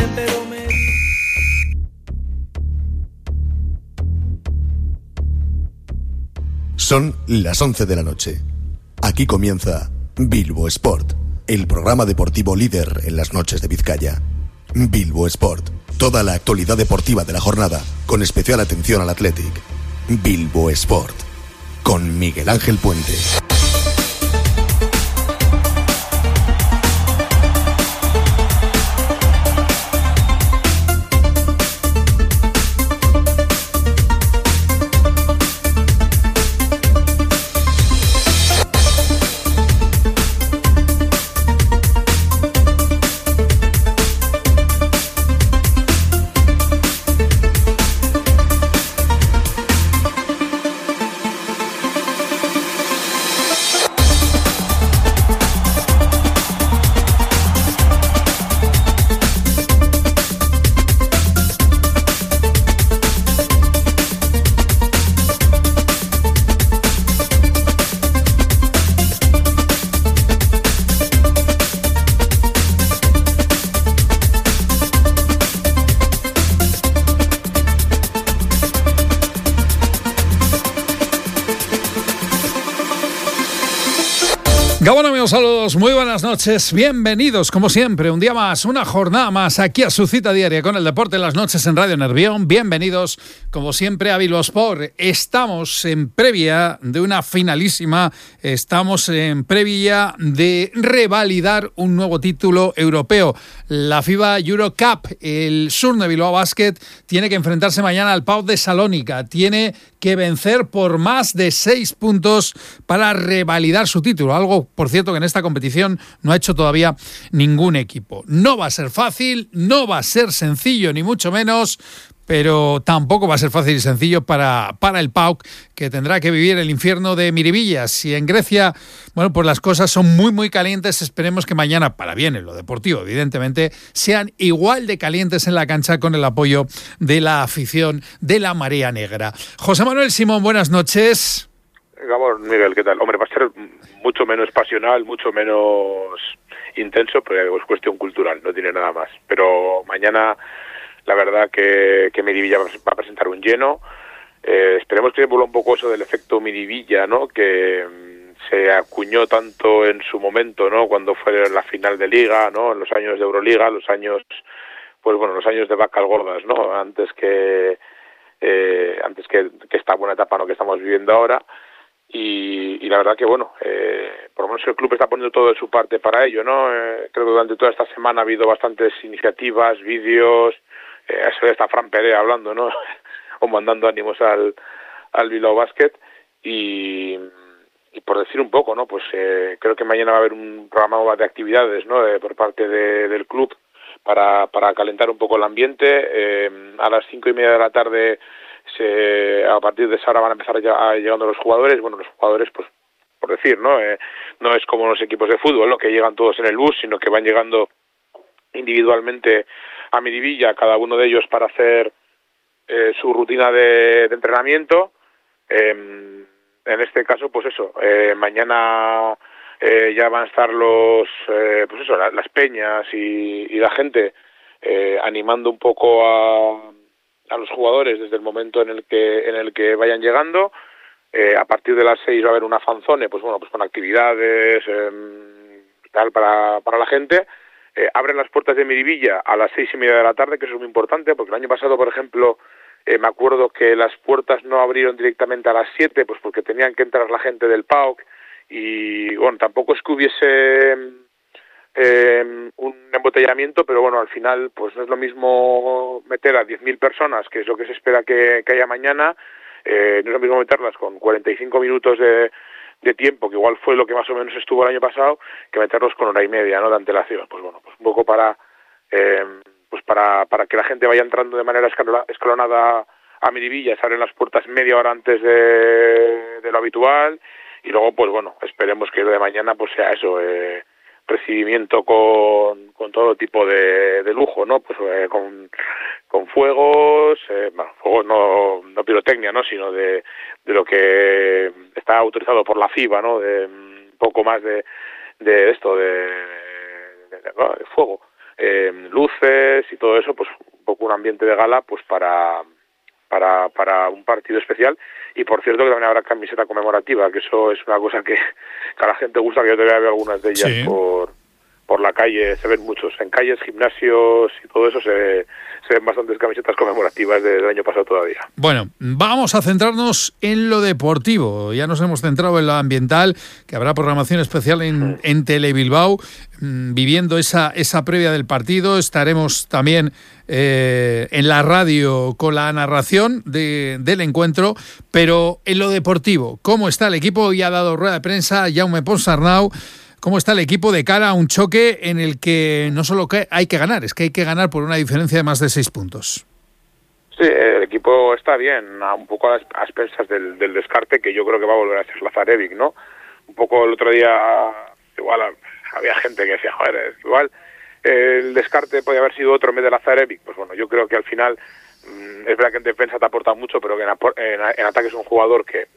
pero me... Son las 11 de la noche. Aquí comienza Bilbo Sport, el programa deportivo líder en las noches de Vizcaya. Bilbo Sport, toda la actualidad deportiva de la jornada, con especial atención al Athletic. Bilbo Sport, con Miguel Ángel Puente. Gabón, amigos, saludos, muy buenas noches, bienvenidos como siempre, un día más, una jornada más aquí a su cita diaria con el deporte en las noches en Radio Nervión. Bienvenidos como siempre a Bilbo Sport. Estamos en previa de una finalísima, estamos en previa de revalidar un nuevo título europeo, la FIBA Eurocup. El Surne Bilbao Basket tiene que enfrentarse mañana al PAOK de Salónica, tiene que vencer por más de 6 puntos para revalidar su título, algo, por cierto, que en esta competición no ha hecho todavía ningún equipo. No va a ser fácil, no va a ser sencillo, ni mucho menos, pero tampoco va a ser fácil y sencillo para el PAOK, que tendrá que vivir el infierno de Miribillas. Si en Grecia, bueno, pues las cosas son muy, muy calientes, esperemos que mañana, para bien en lo deportivo, evidentemente, sean igual de calientes en la cancha con el apoyo de la afición de la Marea Negra. José Manuel Simón, buenas noches. Gabón, Miguel, ¿qué tal? Hombre, va a ser mucho menos pasional, mucho menos intenso, pero es cuestión cultural, no tiene nada más. Pero mañana, la verdad que Miribilla va a presentar un lleno. Esperemos que vuelva un poco eso del efecto Miribilla, ¿no? Que se acuñó tanto en su momento, ¿no? Cuando fue la final de Liga, ¿no? En los años de Euroliga, los años de vacas gordas, ¿no? Antes que esta buena etapa, ¿no? Que estamos viviendo ahora. Y la verdad que, bueno, por lo menos el club está poniendo todo de su parte para ello, ¿no? Creo que durante toda esta semana ha habido bastantes iniciativas, vídeos, eso está Fran Perea hablando, ¿no? O mandando ánimos al Bilbao Basket. Y por decir un poco, ¿no? Pues creo que mañana va a haber un programa de actividades, ¿no? Por parte del club para calentar un poco el ambiente. A las 5:30 de la tarde a partir de esa hora van a empezar llegando los jugadores. Bueno, los jugadores, pues por decir, ¿no? No es como los equipos de fútbol, ¿no? Que llegan todos en el bus, sino que van llegando individualmente a Miribilla, cada uno de ellos para hacer su rutina de entrenamiento. En este caso, pues eso, mañana ya van a estar las peñas y la gente animando un poco a los jugadores desde el momento en el que vayan llegando. A partir de las 6 va a haber una fanzone, pues bueno, pues con actividades tal para la gente. Abren las puertas de Miribilla a las 6:30 de la tarde, que eso es muy importante, porque el año pasado, por ejemplo, me acuerdo que las puertas no abrieron directamente a las 7, pues porque tenían que entrar la gente del PAOK, y bueno, tampoco es que hubiese un embotellamiento, pero bueno, al final pues no es lo mismo meter a 10.000 personas, que es lo que se espera que haya mañana. No es lo mismo meterlas con 45 minutos de tiempo, que igual fue lo que más o menos estuvo el año pasado, que meterlos con hora y media, ¿no?, de antelación. Pues bueno, pues un poco para que la gente vaya entrando de manera escalonada a Miribilla. Se abren las puertas media hora antes de lo habitual, y luego pues bueno, esperemos que lo de mañana pues sea eso, recibimiento con todo tipo de lujo, ¿no? Pues con fuegos, fuegos no pirotecnia, ¿no? Sino de lo que está autorizado por la FIBA, ¿no? De un poco más de fuego. luces y todo eso, pues un poco un ambiente de gala pues para un partido especial. Y por cierto que también habrá camiseta conmemorativa, que eso es una cosa que a la gente gusta, que yo todavía veo algunas de ellas sí. por la calle, se ven muchos, en calles, gimnasios y todo eso se ven bastantes camisetas conmemorativas del año pasado todavía. Bueno, vamos a centrarnos en lo deportivo. Ya nos hemos centrado en lo ambiental, que habrá programación especial en Telebilbao, viviendo esa previa del partido. Estaremos también en la radio con la narración del encuentro, pero en lo deportivo, ¿cómo está el equipo? Ya ha dado rueda de prensa Jaume Ponsarnau. ¿Cómo está el equipo de cara a un choque en el que no solo que hay que ganar, es que hay que ganar por una diferencia de más de 6 puntos? Sí, el equipo está bien, un poco a expensas del descarte, que yo creo que va a volver a ser Lazarevic, ¿no? Un poco el otro día, igual había gente que decía, joder, igual el descarte podía haber sido otro en vez de Lazarevic. Pues bueno, yo creo que al final es verdad que en defensa te aporta mucho, pero que en ataque es un jugador que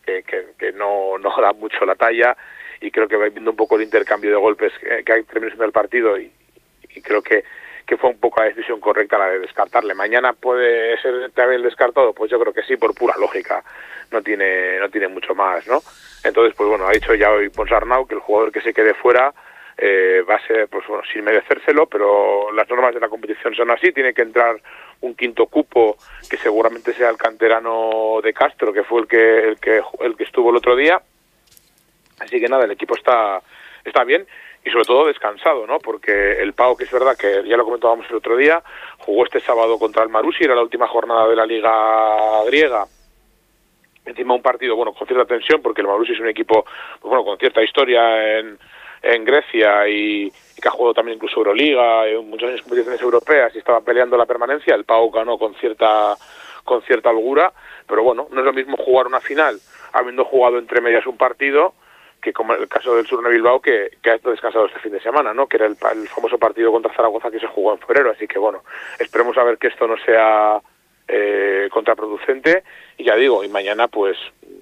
no da mucho la talla. Y creo que va viendo un poco el intercambio de golpes que hay terminado el partido y creo que fue un poco la decisión correcta la de descartarle. Mañana puede ser también descartado, pues yo creo que sí, por pura lógica, no tiene mucho más, ¿no? Entonces, pues bueno, ha dicho ya hoy Ponsarnau que el jugador que se quede fuera va a ser, pues bueno, sin merecérselo, pero las normas de la competición son así, tiene que entrar un quinto cupo que seguramente sea el canterano de Castro, que fue el que estuvo el otro día. Así que nada, el equipo está bien y sobre todo descansado, ¿no? Porque el Pau, que es verdad que ya lo comentábamos el otro día, jugó este sábado contra el Marousi, era la última jornada de la Liga griega. Encima un partido, bueno, con cierta tensión, porque el Marousi es un equipo, pues bueno, con cierta historia en Grecia y que ha jugado también incluso Euroliga, en muchas años competiciones europeas y estaba peleando la permanencia. El Pau ganó con cierta holgura, pero bueno, no es lo mismo jugar una final habiendo jugado entre medias un partido que como el caso del Surne Bilbao que ha descansado este fin de semana, ¿no? Que era el famoso partido contra Zaragoza que se jugó en febrero. Así que bueno, esperemos a ver que esto no sea contraproducente. Y ya digo, y mañana pues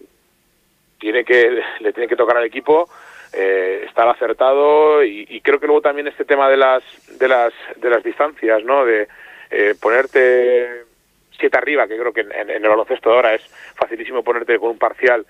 le tiene que tocar al equipo estar acertado y creo que luego también este tema de las distancias, ¿no? De ponerte 7 arriba, que creo que en el baloncesto ahora es facilísimo ponerte con un parcial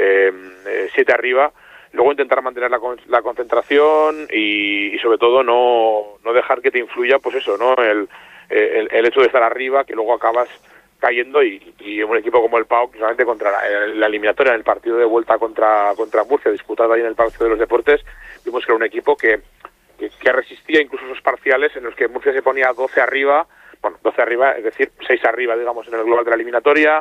7 arriba. Luego intentar mantener la concentración y sobre todo no dejar que te influya, pues eso, ¿no? El hecho de estar arriba, que luego acabas cayendo y un equipo como el Pau, que solamente contra la eliminatoria en el partido de vuelta contra Murcia, disputado ahí en el Palacio de los Deportes, vimos que era un equipo que resistía incluso esos parciales en los que Murcia se ponía 12 arriba, es decir, 6 arriba, digamos, en el global de la eliminatoria,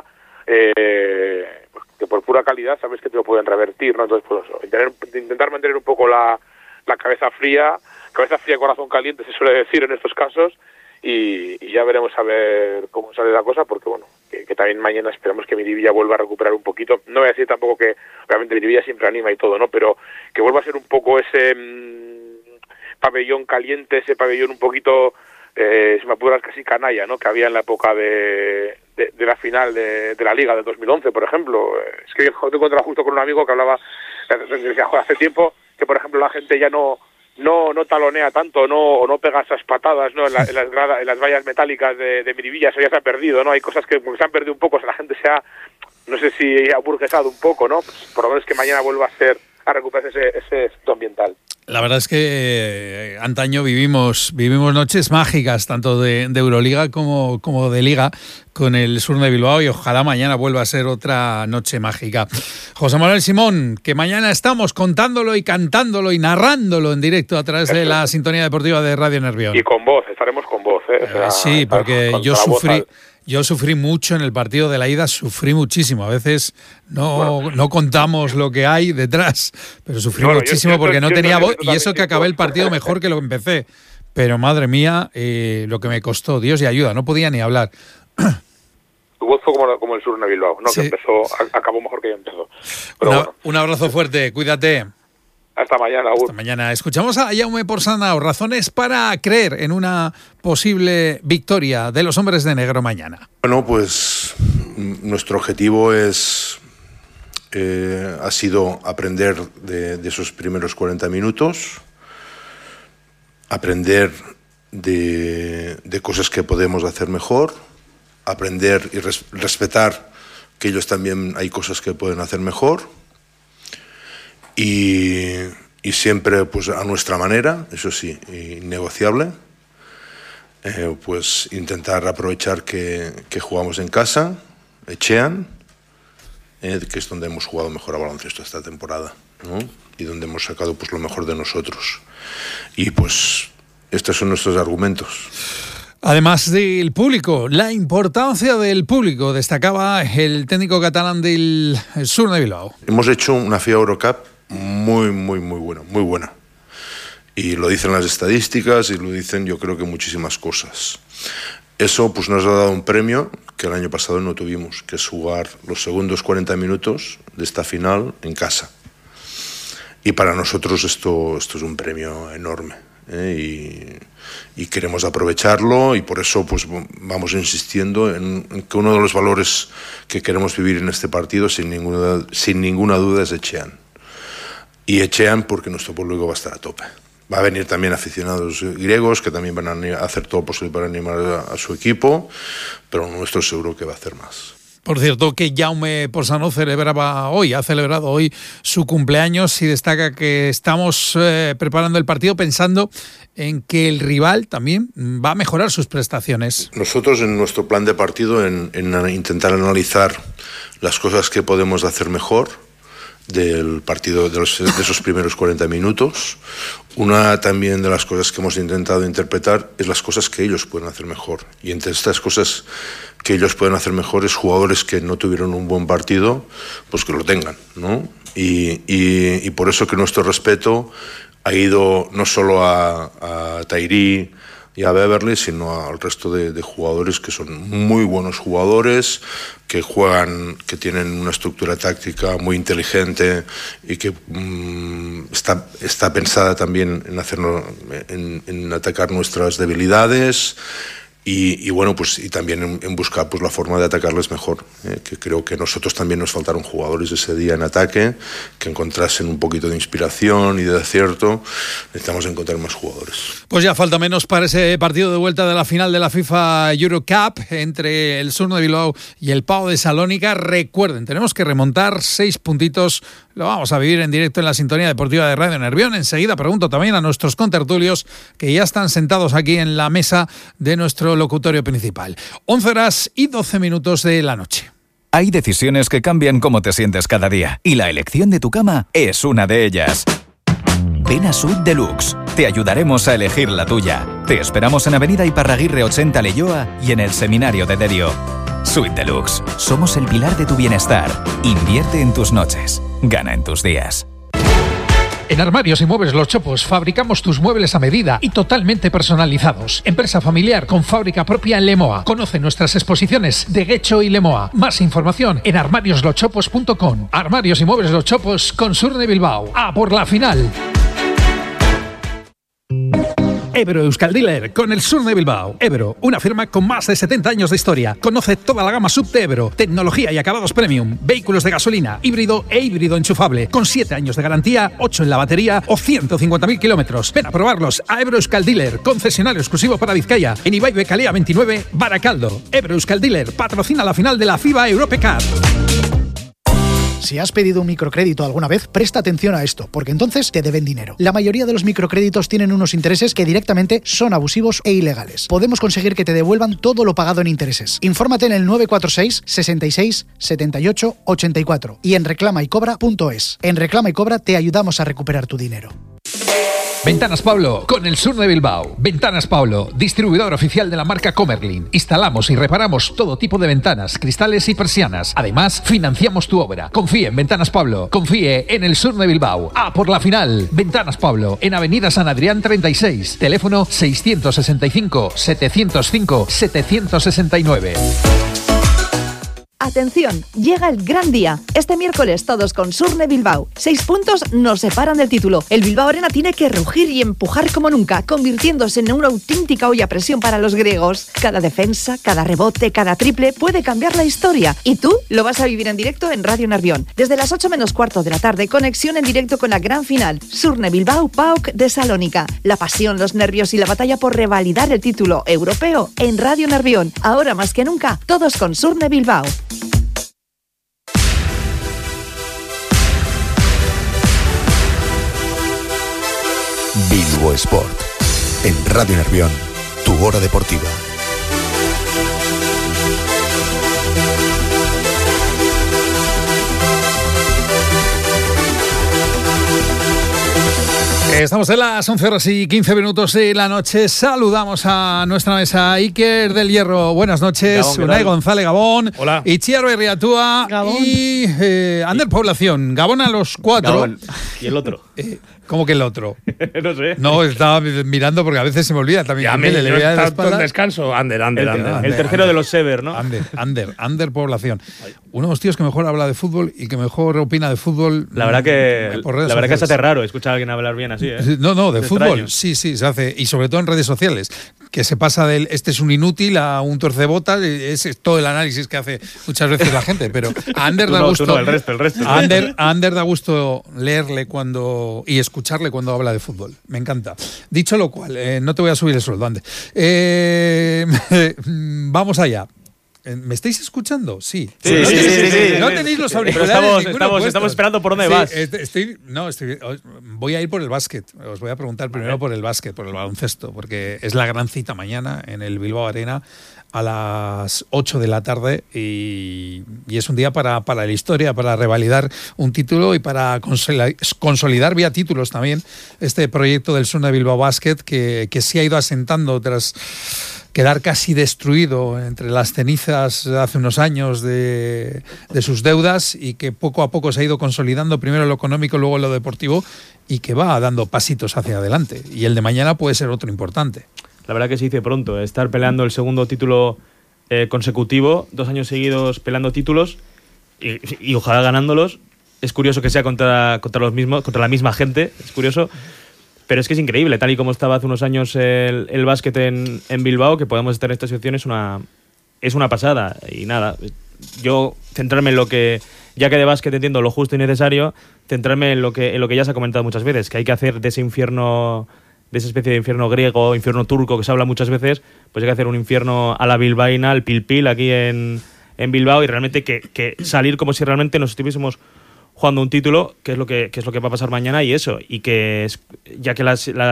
que por pura calidad sabes que te lo pueden revertir, ¿no? Entonces, pues intentar mantener un poco la cabeza fría, corazón caliente se suele decir en estos casos, y ya veremos a ver cómo sale la cosa, porque bueno, que también mañana esperamos que Miribilla vuelva a recuperar un poquito. No voy a decir tampoco que obviamente Miribilla siempre anima y todo, ¿no? Pero que vuelva a ser un poco ese pabellón caliente, ese pabellón un poquito, si me apuras, casi canalla, ¿no? Que había en la época de la final de la Liga del 2011, por ejemplo. Es que yo te encontraba justo con un amigo que hablaba, decía, joder, hace tiempo que, por ejemplo, la gente ya no talonea tanto, no pega esas patadas, ¿no? en las vallas metálicas de Miribilla. Eso ya se ha perdido, ¿no? Hay cosas que se han perdido un poco, o sea, la gente se ha, no sé si aburguesado un poco, ¿no? Pues por lo menos que mañana vuelva a recuperar ese efecto ambiental. La verdad es que antaño vivimos noches mágicas, tanto de Euroliga como de Liga, con el Surne Bilbao, y ojalá mañana vuelva a ser otra noche mágica. José Manuel Simón, que mañana estamos contándolo y cantándolo y narrándolo en directo a través de la sintonía deportiva de Radio Nervión. Y con voz, estaremos con voz, ¿eh? O sea, sí, porque yo sufrí mucho en el partido de la ida, sufrí muchísimo. A veces no contamos lo que hay detrás, pero sufrí muchísimo porque no tenía voz, y eso que acabé el partido mejor que lo empecé. Pero madre mía, lo que me costó, Dios y ayuda, no podía ni hablar. Tu voz fue como el Surne Bilbao, ¿no? Sí. Que acabó mejor que ya empezó. Un abrazo fuerte, cuídate. Hasta mañana, Agur. Hasta mañana. Escuchamos a Jaume Ponsarnau, razones para creer en una posible victoria de los hombres de negro mañana. Bueno, pues nuestro objetivo ha sido aprender de esos primeros 40 minutos, aprender de cosas que podemos hacer mejor, aprender y respetar que ellos también hay cosas que pueden hacer mejor y siempre pues a nuestra manera, eso sí, innegociable, pues intentar aprovechar que jugamos en casa, Etxean, que es donde hemos jugado mejor a baloncesto esta temporada, ¿no? Y donde hemos sacado pues lo mejor de nosotros. Y pues estos son nuestros argumentos. Además del público, la importancia del público, destacaba el técnico catalán del Sur de Bilbao. Hemos hecho una FIBA Eurocup muy buena. Y lo dicen las estadísticas y lo dicen yo creo que muchísimas cosas. Eso pues nos ha dado un premio que el año pasado no tuvimos, que es jugar los segundos 40 minutos de esta final en casa. Y para nosotros esto es un premio enorme, y queremos aprovecharlo, y por eso pues vamos insistiendo en que uno de los valores que queremos vivir en este partido sin ninguna duda es Etxean. Y Etxean porque nuestro público va a estar a tope. Va a venir también aficionados griegos que también van a hacer todo lo posible para animar a su equipo, pero nuestro seguro que va a hacer más. Por cierto, que Jaume Porzano ha celebrado hoy su cumpleaños y destaca que estamos preparando el partido pensando en que el rival también va a mejorar sus prestaciones. Nosotros en nuestro plan de partido, en intentar analizar las cosas que podemos hacer mejor del partido, de esos primeros 40 minutos. Una también de las cosas que hemos intentado interpretar es las cosas que ellos pueden hacer mejor. Y entre estas cosas que ellos pueden hacer mejor es jugadores que no tuvieron un buen partido, pues que lo tengan, ¿no? Y por eso que nuestro respeto ha ido no solo a Tairí y a Beverly, sino al resto de jugadores que son muy buenos jugadores, que juegan, que tienen una estructura táctica muy inteligente y que está pensada también en atacar nuestras debilidades. Y bueno, pues y también en buscar pues la forma de atacarles mejor, que creo que nosotros también nos faltaron jugadores ese día en ataque que encontrasen un poquito de inspiración y de acierto. Necesitamos encontrar más jugadores. Pues ya falta menos para ese partido de vuelta de la final de la FIFA Eurocup entre el Sur de Bilbao y el Pau de Salónica. Recuerden, tenemos que remontar 6 puntitos. Lo vamos a vivir en directo en la sintonía deportiva de Radio Nervión. Enseguida pregunto también a nuestros contertulios que ya están sentados aquí en la mesa de nuestro locutorio principal. 11:12 de la noche. Hay decisiones que cambian cómo te sientes cada día y la elección de tu cama es una de ellas. Ven a Suite Deluxe. Te ayudaremos a elegir la tuya. Te esperamos en Avenida Iparraguirre 80 Leioa y en el Seminario de Derio. Suite Deluxe. Somos el pilar de tu bienestar. Invierte en tus noches. Gana en tus días. En Armarios y Muebles Los Chopos fabricamos tus muebles a medida y totalmente personalizados. Empresa familiar con fábrica propia en Lemoa. Conoce nuestras exposiciones de Guecho y Lemoa. Más información en armariosloschopos.com. Armarios y Muebles Los Chopos con Sur de Bilbao. ¡A por la final! Ebro Euskal Dealer con el Sur de Bilbao. Ebro, una firma con más de 70 años de historia. Conoce toda la gama sub de Ebro, tecnología y acabados premium, vehículos de gasolina, híbrido e híbrido enchufable, con 7 años de garantía, 8 en la batería o 150.000 kilómetros. Ven a probarlos a Ebro Euskal Dealer, concesionario exclusivo para Vizcaya, en Ibai Calea 29, Baracaldo. Ebro Euskal Dealer patrocina la final de la FIBA Europe Cup. Si has pedido un microcrédito alguna vez, presta atención a esto, porque entonces te deben dinero. La mayoría de los microcréditos tienen unos intereses que directamente son abusivos e ilegales. Podemos conseguir que te devuelvan todo lo pagado en intereses. Infórmate en el 946 66 78 84 y en reclamaycobra.es. En Reclama y Cobra te ayudamos a recuperar tu dinero. Ventanas Pablo, con el Sur de Bilbao. Ventanas Pablo, distribuidor oficial de la marca Comerlin. Instalamos y reparamos todo tipo de ventanas, cristales y persianas. Además, financiamos tu obra. Confíe en Ventanas Pablo. Confíe en el Sur de Bilbao. ¡A por la final! Ventanas Pablo, en Avenida San Adrián 36. Teléfono 665 705 769. Atención, llega el gran día. Este miércoles todos con Surne Bilbao. 6 puntos nos separan del título. El Bilbao Arena tiene que rugir y empujar como nunca, convirtiéndose en una auténtica olla a presión para los griegos. Cada defensa, cada rebote, cada triple puede cambiar la historia. Y tú lo vas a vivir en directo en Radio Nervión. Desde las 8 menos cuarto de la tarde, conexión en directo con la gran final. Surne Bilbao PAOK de Salónica. La pasión, los nervios y la batalla por revalidar el título europeo en Radio Nervión. Ahora más que nunca, todos con Surne Bilbao. Bilbo Sport. En Radio Nervión, tu hora deportiva. Estamos en las 11:15 de la noche. Saludamos a nuestra mesa Iker del Hierro. Buenas noches. Gabón, Unai González, Gabón. Hola. Itziar Berriatúa. Gabón. Y Ander Población. Gabón a los 4. Gabón. ¿Y el otro? ¿Cómo que el otro? No sé. No, estaba mirando porque a veces se me olvida también. Ya que le veía de está espaldas. en descanso. Ander. Ander. El tercero de los Sever, ¿no? Ander Población. Uno de los tíos que mejor habla de fútbol y que mejor opina de fútbol. La verdad que se hace raro escuchar a alguien hablar bien así, ¿eh? No, de fútbol. extraño. Sí, se hace. Y sobre todo en redes sociales. Que se pasa del este es un inútil a un tuercebotas. Es todo el análisis que hace muchas veces la gente. Pero a Ander da gusto. Tú no, el resto. A Ander da gusto leerle y escucharle cuando habla de fútbol. Me encanta. Dicho lo cual, no te voy a subir el sueldo, Ander. Vamos allá. ¿Me estáis escuchando? Sí. Sí. No tenéis los auriculares. Estamos esperando por dónde vas. Voy a ir por el básquet. Os voy a preguntar primero por el básquet, por el baloncesto, porque es la gran cita mañana en el Bilbao Arena a las 8 de la tarde y es un día para la historia, para revalidar un título y para consolidar vía títulos también este proyecto del Surne Bilbao Basket que se ha ido asentando tras quedar casi destruido entre las cenizas hace unos años de sus deudas y que poco a poco se ha ido consolidando, primero en lo económico, luego en lo deportivo, y que va dando pasitos hacia adelante. Y el de mañana puede ser otro importante. La verdad que se dice pronto, estar peleando el segundo título consecutivo, 2 años seguidos peleando títulos y ojalá ganándolos. Es curioso que sea contra la misma gente, es curioso. Pero es que es increíble, tal y como estaba hace unos años el básquet en Bilbao, que podamos estar en esta situación es una pasada. Y nada, yo centrarme en lo que, ya que de básquet entiendo lo justo y necesario, centrarme en lo que ya se ha comentado muchas veces, que hay que hacer de ese infierno, de esa especie de infierno griego, infierno turco que se habla muchas veces, pues hay que hacer un infierno a la bilbaína, al pilpil aquí en Bilbao y realmente que salir como si realmente nos estuviésemos jugando un título, que es lo que va a pasar mañana y eso, y que ya que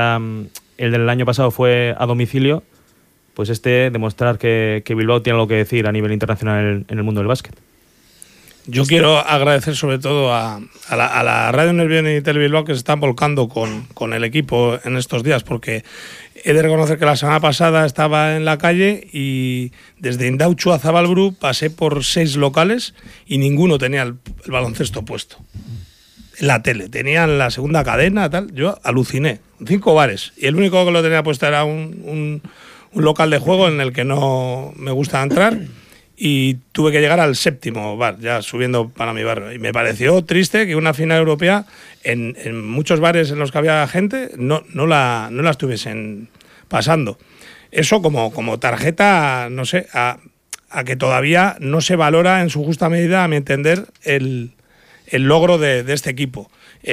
el del año pasado fue a domicilio, pues demostrar que Bilbao tiene algo que decir a nivel internacional en el mundo del básquet. Yo quiero agradecer sobre todo a la Radio Nervión y Telebilbao que se están volcando con el equipo en estos días, porque he de reconocer que la semana pasada estaba en la calle y desde Indautxu a Zabalburu pasé por 6 locales y ninguno tenía el baloncesto puesto. En la tele, tenían la segunda cadena, tal. Yo aluciné, 5 bares y el único que lo tenía puesto era un local de juego en el que no me gusta entrar. Y tuve que llegar al 7º bar, ya subiendo para mi barrio. Y me pareció triste que una final europea, en muchos bares en los que había gente, no la estuviesen pasando. Eso como tarjeta, no sé, a que todavía no se valora en su justa medida, a mi entender, el logro de este equipo.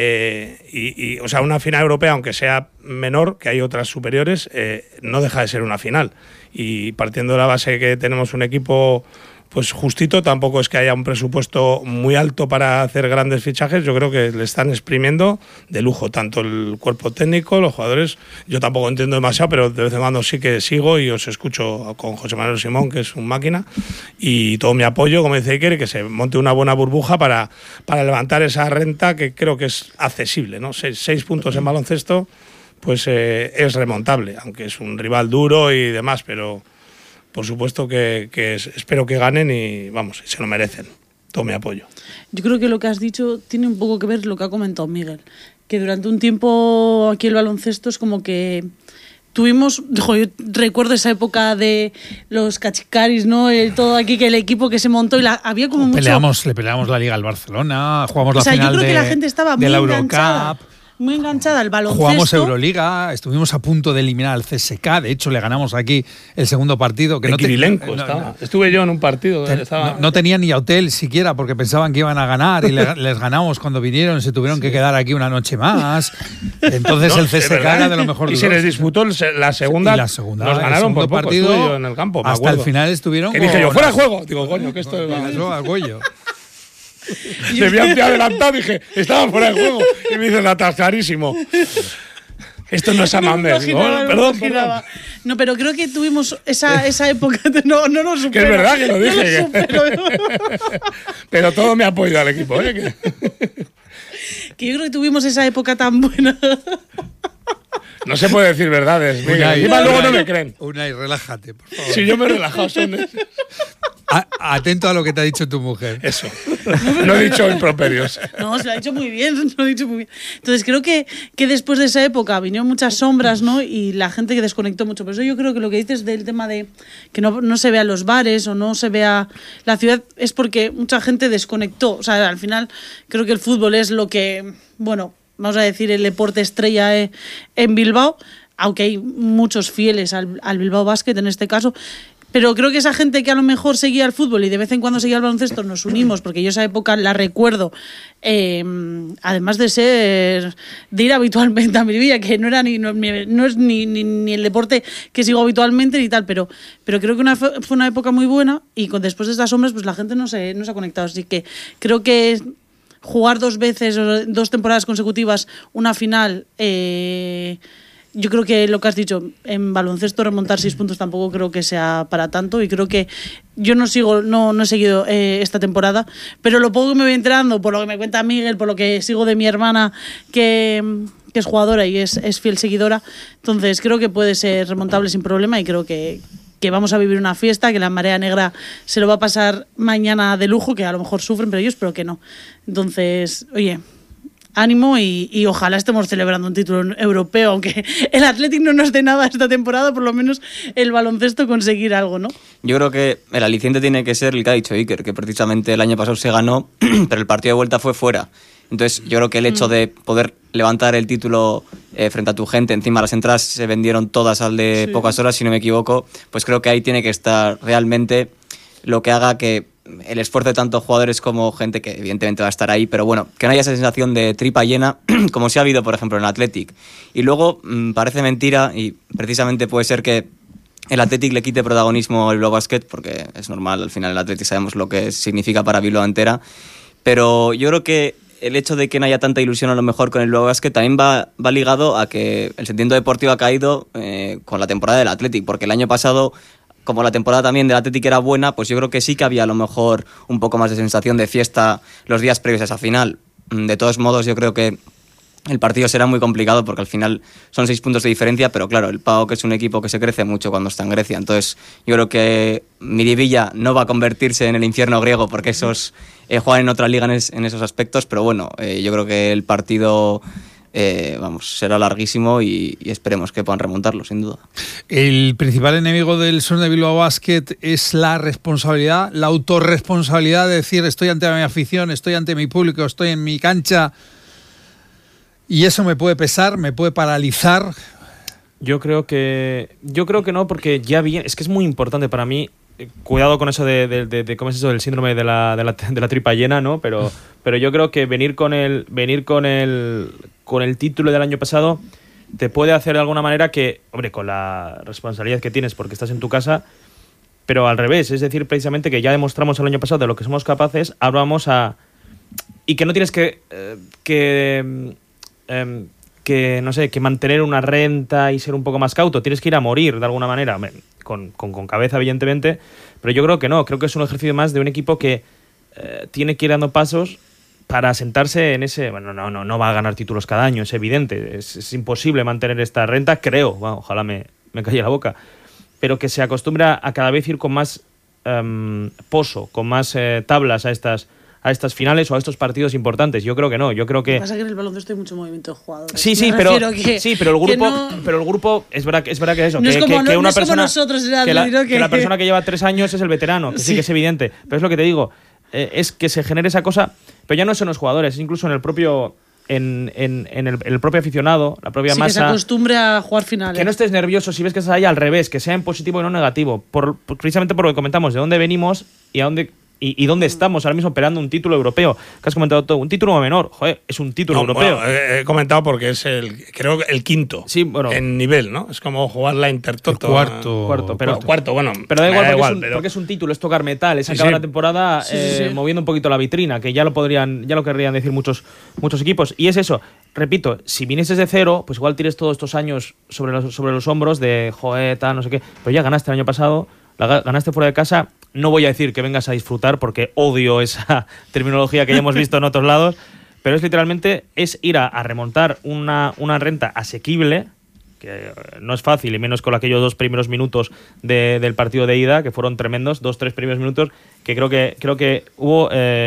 O sea, una final europea, aunque sea menor, que hay otras superiores, no deja de ser una final. Y partiendo de la base que tenemos un equipo pues justito, tampoco es que haya un presupuesto muy alto para hacer grandes fichajes. Yo creo que le están exprimiendo de lujo, tanto el cuerpo técnico, los jugadores. Yo tampoco entiendo demasiado, pero de vez en cuando sí que sigo y os escucho con José Manuel Simón, que es un máquina, y todo mi apoyo, como dice Iker, que se monte una buena burbuja para levantar esa renta que creo que es accesible, ¿no? 6 puntos en baloncesto, pues es remontable, aunque es un rival duro y demás, pero por supuesto que espero que ganen y vamos, se lo merecen. Todo mi apoyo. Yo creo que lo que has dicho tiene un poco que ver lo que ha comentado Miguel, que durante un tiempo aquí el baloncesto es como que tuvimos, yo recuerdo esa época de los cachicaris, ¿no? Todo aquí, que el equipo que se montó y había como mucho... Le peleamos la Liga al Barcelona, jugamos la final yo creo que la gente estaba de muy la enganchada. Eurocup. Muy enganchada al baloncesto. Jugamos Euroliga, estuvimos a punto de eliminar al CSKA, de hecho le ganamos aquí el segundo partido. Que Kirilenko estaba. Estuve yo en un partido. No tenía ni hotel siquiera porque pensaban que iban a ganar y les ganamos cuando vinieron, se tuvieron que quedar aquí una noche más. Entonces el CSKA era de lo mejor. Y se les disputó la segunda. Y la segunda, nos ganaron por poco, partido. Estuve yo en el campo, hasta el final estuvieron. Que dije yo, fuera de juego. Digo, coño, que esto es Goyo. Debía haber adelantado, dije, estaba fuera de juego. Y me dicen, clarísimo. Esto no es Amander. Perdón. No, pero creo que tuvimos esa época. No lo supero. Que es verdad que lo dije. Pero todo me apoya al equipo. Que yo creo que tuvimos esa época tan buena. No se puede decir verdades. Luego no me creen. Unai, relájate, por favor. Si yo me he relajado, son... Atento a lo que te ha dicho tu mujer. Eso. No he dicho improperios. No, se lo ha dicho muy bien. Entonces creo que después de esa época vinieron muchas sombras, ¿no? Y la gente que desconectó mucho. Por eso yo creo que lo que dices del tema de que no se vea los bares o no se vea la ciudad es porque mucha gente desconectó. O sea, al final creo que el fútbol es lo que, bueno, vamos a decir, el deporte estrella en Bilbao, aunque hay muchos fieles al Bilbao Basket en este caso. Pero creo que esa gente que a lo mejor seguía el fútbol y de vez en cuando seguía el baloncesto, nos unimos, porque yo esa época la recuerdo, además de ir habitualmente a Miribilla, que no es ni el deporte que sigo habitualmente ni tal, pero creo que fue una época muy buena y después de estas sombras pues la gente no se ha conectado. Así que creo que jugar 2 veces, 2 temporadas consecutivas, una final... yo creo que lo que has dicho, en baloncesto remontar 6 puntos tampoco creo que sea para tanto, y creo que yo no he seguido esta temporada, pero lo poco que me voy enterando, por lo que me cuenta Miguel, por lo que sigo de mi hermana que es jugadora y es fiel seguidora, entonces creo que puede ser remontable sin problema y creo que vamos a vivir una fiesta, que la Marea Negra se lo va a pasar mañana de lujo, que a lo mejor sufren, pero yo espero que no. Entonces, oye... ánimo y ojalá estemos celebrando un título europeo, aunque el Athletic no nos dé nada esta temporada, por lo menos el baloncesto conseguir algo, ¿no? Yo creo que el aliciente tiene que ser el que ha dicho Iker, que precisamente el año pasado se ganó, pero el partido de vuelta fue fuera. Entonces yo creo que el hecho de poder levantar el título frente a tu gente, encima las entradas se vendieron todas al de pocas horas, si no me equivoco, pues creo que ahí tiene que estar realmente lo que haga que el esfuerzo de tanto jugadores como gente que evidentemente va a estar ahí, pero bueno, que no haya esa sensación de tripa llena como si ha habido, por ejemplo, en el Athletic. Y luego parece mentira y precisamente puede ser que el Athletic le quite protagonismo al Bilbao Basket, porque es normal, al final el Athletic sabemos lo que significa para Bilbao entera, pero yo creo que el hecho de que no haya tanta ilusión a lo mejor con el Bilbao Basket también va ligado a que el sentimiento deportivo ha caído con la temporada del Athletic, porque el año pasado, como la temporada también del Athletic era buena, pues yo creo que sí que había a lo mejor un poco más de sensación de fiesta los días previos a esa final. De todos modos, yo creo que el partido será muy complicado porque al final son 6 puntos de diferencia, pero claro, el PAOK es un equipo que se crece mucho cuando está en Grecia. Entonces yo creo que Miribilla no va a convertirse en el infierno griego porque esos juegan en otra liga en esos aspectos, pero bueno, yo creo que el partido... será larguísimo y esperemos que puedan remontarlo, sin duda. El principal enemigo del Surne Bilbao Basket es la responsabilidad, la autorresponsabilidad de decir estoy ante mi afición, estoy ante mi público, estoy en mi cancha y eso me puede pesar, me puede paralizar. Yo creo que no, porque ya bien, es que es muy importante para mí. Cuidado con eso de cómo es eso del síndrome de la tripa llena, ¿no? Pero yo creo que venir con el título del año pasado te puede hacer de alguna manera que, hombre, con la responsabilidad que tienes porque estás en tu casa, pero al revés, es decir, precisamente que ya demostramos el año pasado de lo que somos capaces, ahora vamos a... Y que no tienes que no sé, que mantener una renta y ser un poco más cauto, tienes que ir a morir de alguna manera, con cabeza evidentemente, pero yo creo que no, creo que es un ejercicio más de un equipo que tiene que ir dando pasos para sentarse en ese... Bueno, no va a ganar títulos cada año, es evidente, es imposible mantener esta renta, creo, bueno, ojalá me calle la boca, pero que se acostumbra a cada vez ir con más pozo, con más tablas a a estas finales o a estos partidos importantes. Yo creo que no. Yo creo que... Lo que pasa es que en el baloncesto hay mucho movimiento de jugadores. Sí, pero el grupo es verdad que es eso. No que, es como, que una es persona, como nosotros, que la persona que lleva 3 años es el veterano, que sí que es evidente. Pero es lo que te digo, es que se genere esa cosa, pero ya no son los jugadores, incluso en el propio... En el propio aficionado, la propia masa. Que se acostumbre a jugar finales. Que no estés nervioso si ves que estás ahí al revés, que sea en positivo y no negativo. Precisamente por lo que comentamos, de dónde venimos y a dónde. Y dónde estamos ahora mismo peleando un título europeo. Que has comentado todo, un título menor, joder, es un título europeo. Bueno, he comentado porque es creo que el quinto en nivel, ¿no? Es como jugar la Intertoto. Cuarto, bueno. Pero da igual, porque es un título, es tocar metal, es acabar la temporada moviendo un poquito la vitrina, que ya lo querrían decir muchos equipos. Y es eso, repito, si vinieses de cero, pues igual tires todos estos años sobre los hombros de joder, tal, no sé qué, pero ya ganaste el año pasado, ganaste fuera de casa. No voy a decir que vengas a disfrutar porque odio esa terminología que ya hemos visto en otros lados, pero es literalmente ir a remontar una renta asequible, que no es fácil, y menos con aquellos 2 primeros minutos del partido de ida, que fueron tremendos, 2-3 primeros minutos, que creo que hubo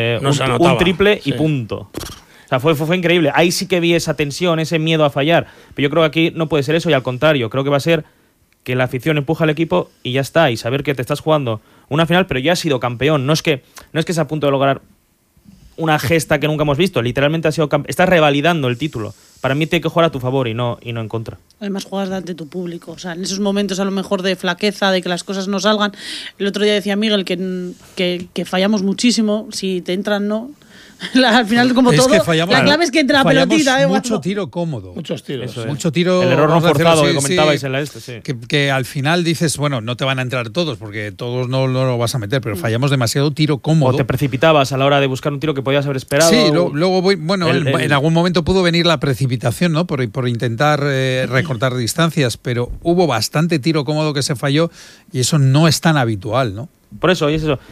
un triple y punto. O sea, fue increíble. Ahí sí que vi esa tensión, ese miedo a fallar, pero yo creo que aquí no puede ser eso, y al contrario, creo que va a ser que la afición empuja al equipo y ya está, y saber que te estás jugando una final, pero ya has sido campeón. No es que estés a punto de lograr una gesta que nunca hemos visto, literalmente has sido estás revalidando el título. Para mí tiene que jugar a tu favor y no en contra. Además juegas ante tu público, o sea, en esos momentos a lo mejor de flaqueza, de que las cosas no salgan. El otro día decía Miguel que fallamos muchísimo, si te entran no. Al final, como todo, la clave es que entre la pelotita. Mucho tiro cómodo. Muchos tiros. Mucho tiro. El error no forzado que comentabais en la que al final dices, bueno, no te van a entrar todos, porque todos no lo vas a meter, pero fallamos demasiado tiro cómodo. O te precipitabas a la hora de buscar un tiro que podías haber esperado. Sí, luego en algún momento pudo venir la precipitación, ¿no? Por intentar recortar distancias, pero hubo bastante tiro cómodo que se falló y eso no es tan habitual, ¿no? Por eso,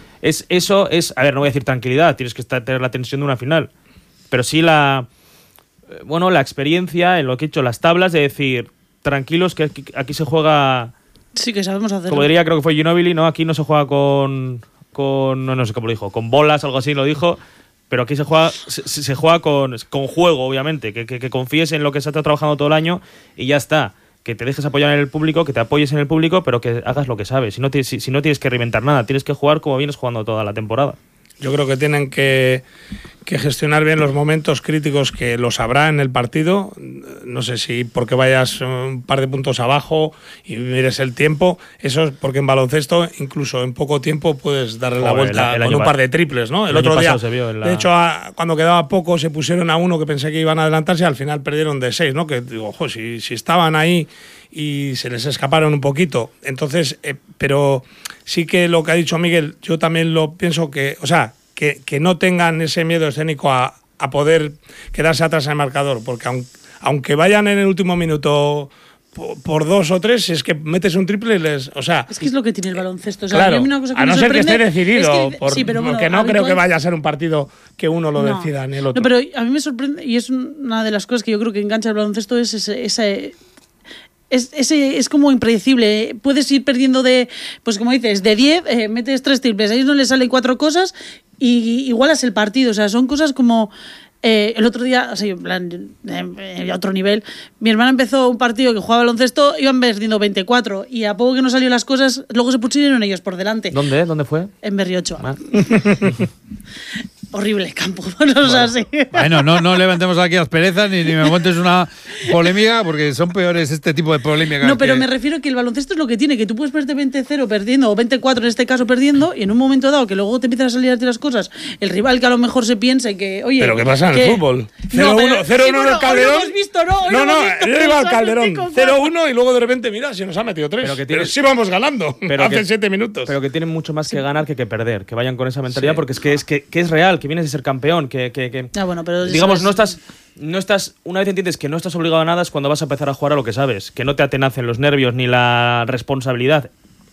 eso es, a ver, no voy a decir tranquilidad, tienes que tener la tensión de una final, pero sí la experiencia en lo que he hecho, las tablas, de decir, tranquilos que aquí se juega... Sí, que sabemos hacerlo. Como diría, creo que fue Ginóbili, ¿no? Aquí no se juega con no sé cómo lo dijo, con bolas, algo así lo dijo, pero aquí se juega con juego, obviamente, que confíes en lo que se ha estado trabajando todo el año y ya está. Que te dejes apoyar en el público, que te apoyes en el público, pero que hagas lo que sabes. Si no tienes que reinventar nada, tienes que jugar como vienes jugando toda la temporada. Yo creo que tienen que gestionar bien los momentos críticos, que los habrá en el partido. No sé si porque vayas un par de puntos abajo y mires el tiempo. Eso es porque en baloncesto, incluso en poco tiempo, puedes darle la vuelta con un par de triples, ¿no? El otro día, de hecho, cuando quedaba poco, se pusieron a 1 que pensé que iban a adelantarse y al final perdieron de 6, ¿no? Que digo, ojo, si estaban ahí y se les escaparon un poquito. Entonces, pero sí que lo que ha dicho Miguel, yo también lo pienso que, o sea, que no tengan ese miedo escénico a poder quedarse atrás en el marcador, porque aunque vayan en el último minuto por 2 o 3, es que metes un triple y les... O sea, es que es lo que tiene el baloncesto. O sea, claro, una cosa que a no ser que esté decidido, pero bueno, porque no creo que vaya a ser un partido que uno lo decida ni el otro. No, pero a mí me sorprende, y es una de las cosas que yo creo que engancha el baloncesto, es es como impredecible. Puedes ir perdiendo pues como dices, de 10, metes 3 triples, a ellos no les salen 4 cosas y igualas el partido. O sea, son cosas como... el otro día, o sea, en plan, a otro nivel, mi hermana empezó un partido que jugaba baloncesto, iban perdiendo 24 y a poco que no salió las cosas, luego se pusieron ellos por delante. ¿Dónde fue? En Berriochoa. Horrible campo, no sé así. Bueno, no levantemos aquí asperezas ni me montes una polémica, porque son peores este tipo de polémicas. No, pero me refiero que el baloncesto es lo que tiene, que tú puedes verte 20-0 perdiendo, o 24 en este caso perdiendo, y en un momento dado que luego te empiezan a salir a ti las cosas, el rival que a lo mejor se piense que, oye... ¿Pero qué pasa en el fútbol? 0-1 en el Calderón. Hemos visto, ¿no? Yo iba al Calderón, 0-1 y luego de repente, mira, se nos ha metido 3. Pero sí vamos ganando, hace 7 minutos. Pero que tienen mucho más que ganar que perder, que vayan con esa mentalidad, porque es que es real, que vienes de ser campeón, bueno, pero digamos, no estás, una vez entiendes que no estás obligado a nada, es cuando vas a empezar a jugar a lo que sabes, que no te atenacen los nervios ni la responsabilidad.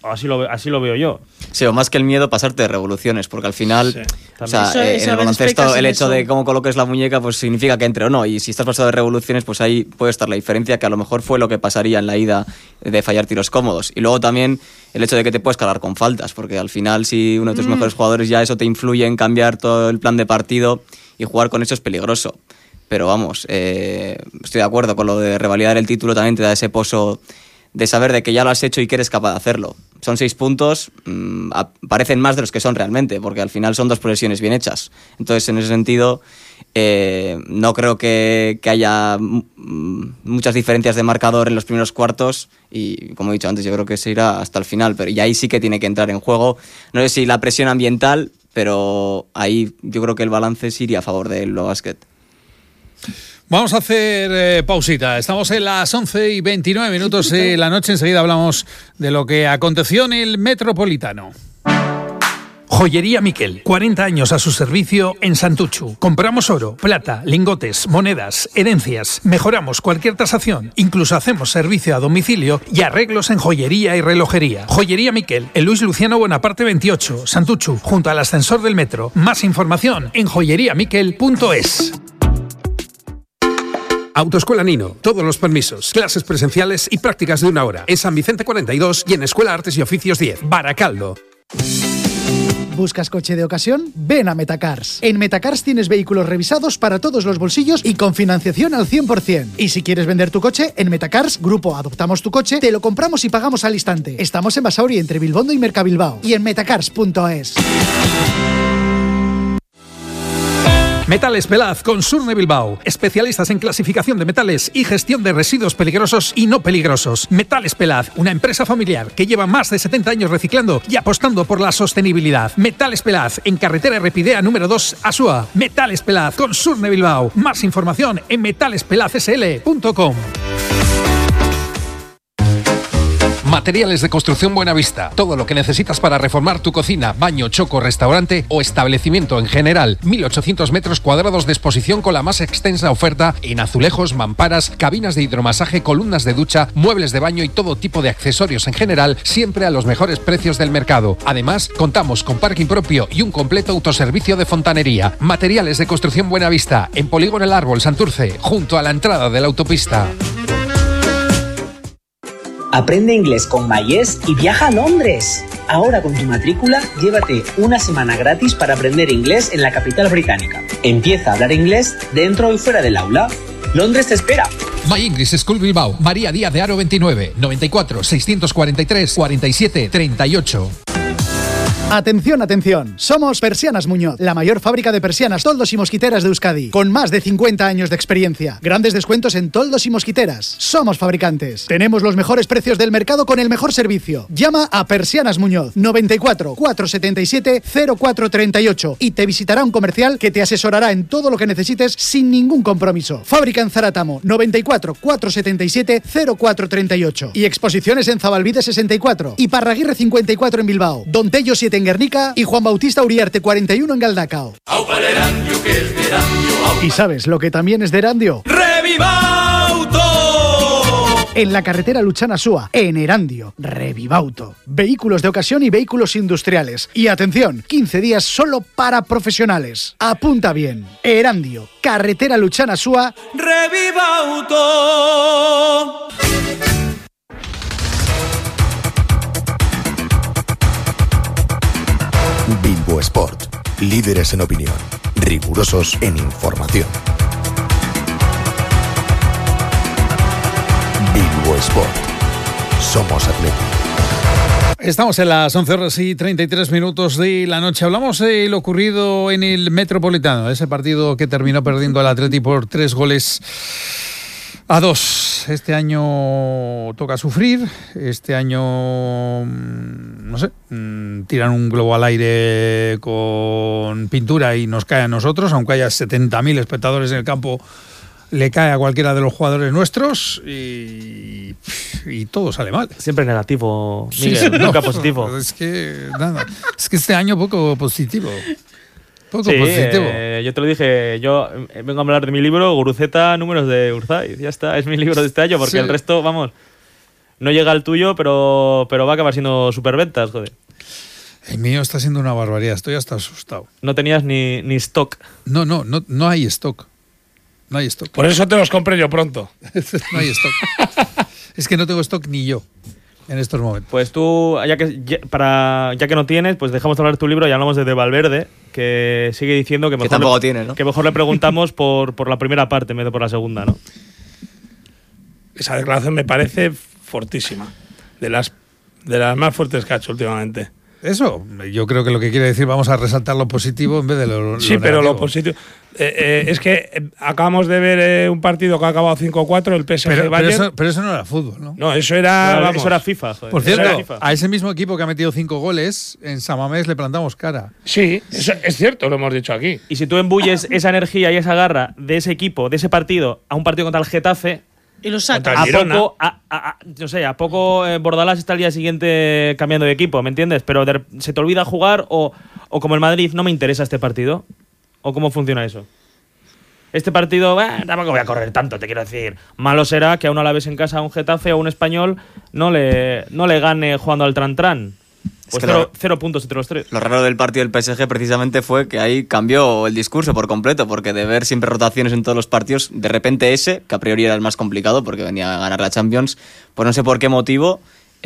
Así lo veo yo. Sí, o más que el miedo, pasarte de revoluciones, porque al final, o sea, eso en el baloncesto, el hecho de cómo coloques la muñeca, pues significa que entre o no. Y si estás pasado de revoluciones, pues ahí puede estar la diferencia, que a lo mejor fue lo que pasaría en la ida de fallar tiros cómodos. Y luego también el hecho de que te puedes cargar con faltas, porque al final, si uno de tus mejores jugadores ya eso te influye en cambiar todo el plan de partido, y jugar con eso es peligroso. Pero vamos, estoy de acuerdo con lo de revalidar el título, también te da ese pozo de saber de que ya lo has hecho y que eres capaz de hacerlo. Son 6 puntos, parecen más de los que son realmente, porque al final son 2 posesiones bien hechas. Entonces, en ese sentido, no creo que haya muchas diferencias de marcador en los primeros cuartos, y como he dicho antes, yo creo que se irá hasta el final, pero y ahí sí que tiene que entrar en juego. No sé si la presión ambiental, pero ahí yo creo que el balance sí iría a favor del Eurobasket. Vamos a hacer pausita. Estamos en las 11:29 de la noche. Enseguida hablamos de lo que aconteció en el Metropolitano. Joyería Miquel, 40 años a su servicio en Santuchu. Compramos oro, plata, lingotes, monedas, herencias. Mejoramos cualquier tasación. Incluso hacemos servicio a domicilio y arreglos en joyería y relojería. Joyería Miquel, en Luis Luciano Bonaparte 28, Santuchu, junto al ascensor del metro. Más información en joyeriamiquel.es. Autoescuela Nino, todos los permisos, clases presenciales y prácticas de 1 hora. En San Vicente 42 y en Escuela Artes y Oficios 10, Baracaldo. ¿Buscas coche de ocasión? Ven a Metacars. En Metacars tienes vehículos revisados para todos los bolsillos y con financiación al 100%. Y si quieres vender tu coche, en Metacars, Grupo Adoptamos tu Coche, te lo compramos y pagamos al instante. Estamos en Basauri, entre Bilbondo y Mercabilbao. Y en metacars.es. Metales Pelaz con Surne Bilbao. Especialistas en clasificación de metales y gestión de residuos peligrosos y no peligrosos. Metales Pelaz, una empresa familiar que lleva más de 70 años reciclando y apostando por la sostenibilidad. Metales Pelaz, en carretera Repidea número 2, Asúa. Metales Pelaz con Surne Bilbao. Más información en metalespelazsl.com. Materiales de Construcción Buenavista. Todo lo que necesitas para reformar tu cocina, baño, choco, restaurante o establecimiento en general. 1.800 metros cuadrados de exposición con la más extensa oferta en azulejos, mamparas, cabinas de hidromasaje, columnas de ducha, muebles de baño y todo tipo de accesorios en general, siempre a los mejores precios del mercado. Además, contamos con parking propio y un completo autoservicio de fontanería. Materiales de Construcción Buenavista, en Polígono El Árbol, Santurce, junto a la entrada de la autopista. Aprende inglés con Mayés y viaja a Londres. Ahora con tu matrícula, llévate una semana gratis para aprender inglés en la capital británica. Empieza a hablar inglés dentro y fuera del aula. Londres te espera. My English School Bilbao, María Díaz de Haro 29, 94 643 47 38. Atención, atención. Somos Persianas Muñoz, la mayor fábrica de persianas, toldos y mosquiteras de Euskadi, con más de 50 años de experiencia. Grandes descuentos en toldos y mosquiteras. Somos fabricantes. Tenemos los mejores precios del mercado con el mejor servicio. Llama a Persianas Muñoz, 94 477 0438 y te visitará un comercial que te asesorará en todo lo que necesites sin ningún compromiso. Fábrica en Zaratamo, 94 477 0438 y exposiciones en Zabalbide 64 y Parraguirre 54 en Bilbao, Don Tello 7 en Guernica y Juan Bautista Uriarte 41 en Galdacao. ¿Y sabes lo que también es de Erandio? ¡Revivauto! En la carretera Luchana-Súa, en Erandio, Revivauto. Vehículos de ocasión y vehículos industriales. Y atención, 15 días solo para profesionales. Apunta bien. Erandio, carretera Luchana-Súa, Revivauto. Bilbo Sport, líderes en opinión, rigurosos en información. Bilbo Sport, somos Atleti. Estamos en las 11:33 de la noche. Hablamos de lo ocurrido en el Metropolitano, ese partido que terminó perdiendo el Atleti por 3-2. Este año toca sufrir, este año, no sé, tiran un globo al aire con pintura y nos cae a nosotros, aunque haya 70.000 espectadores en el campo, le cae a cualquiera de los jugadores nuestros y todo sale mal. Siempre negativo, Miguel, nunca positivo. Es que este año poco positivo. Positivo. Yo te lo dije, yo vengo a hablar de mi libro, Guruceta, números de Urzaiz, ya está, es mi libro de este año, porque el resto, vamos, no llega al tuyo, pero va a acabar siendo superventas, joder. El mío está siendo una barbaridad, estoy hasta asustado. No tenías ni stock. No hay stock. No hay stock. Por eso te los compré yo pronto. No hay stock. Es que no tengo stock ni yo en estos momentos. Pues tú, ya que no tienes, pues dejamos de hablar de tu libro y hablamos de Valverde, que sigue diciendo que mejor, tampoco tiene, ¿no? Que mejor le preguntamos por la primera parte en vez de por la segunda, ¿no? Esa declaración me parece fortísima. De las más fuertes que ha hecho últimamente. Eso, yo creo que lo que quiere decir, vamos a resaltar lo positivo en vez de lo sí, negativo. Pero lo positivo es que acabamos de ver un partido que ha acabado 5-4, el PSG Bayern. Pero eso no era fútbol, ¿no? No, eso era FIFA. Joder. Por cierto, a ese mismo equipo que ha metido 5 goles, en San Mamés le plantamos cara. Sí, eso es cierto, lo hemos dicho aquí. Y si tú embulles esa energía y esa garra de ese equipo, de ese partido, a un partido contra el Getafe… Y lo saca. A poco Bordalás está al día siguiente cambiando de equipo, ¿me entiendes? Pero se te olvida jugar o como el Madrid, no me interesa este partido. ¿O cómo funciona eso? Este partido, tampoco voy a correr tanto, te quiero decir. Malo será que a un Alavés en casa, a un Getafe o a un Español no le gane jugando al tran-tran. Pues cero puntos entre los tres. Lo raro del partido del PSG precisamente fue que ahí cambió el discurso por completo, porque de ver siempre rotaciones en todos los partidos, de repente ese, que a priori era el más complicado porque venía a ganar la Champions, pues no sé por qué motivo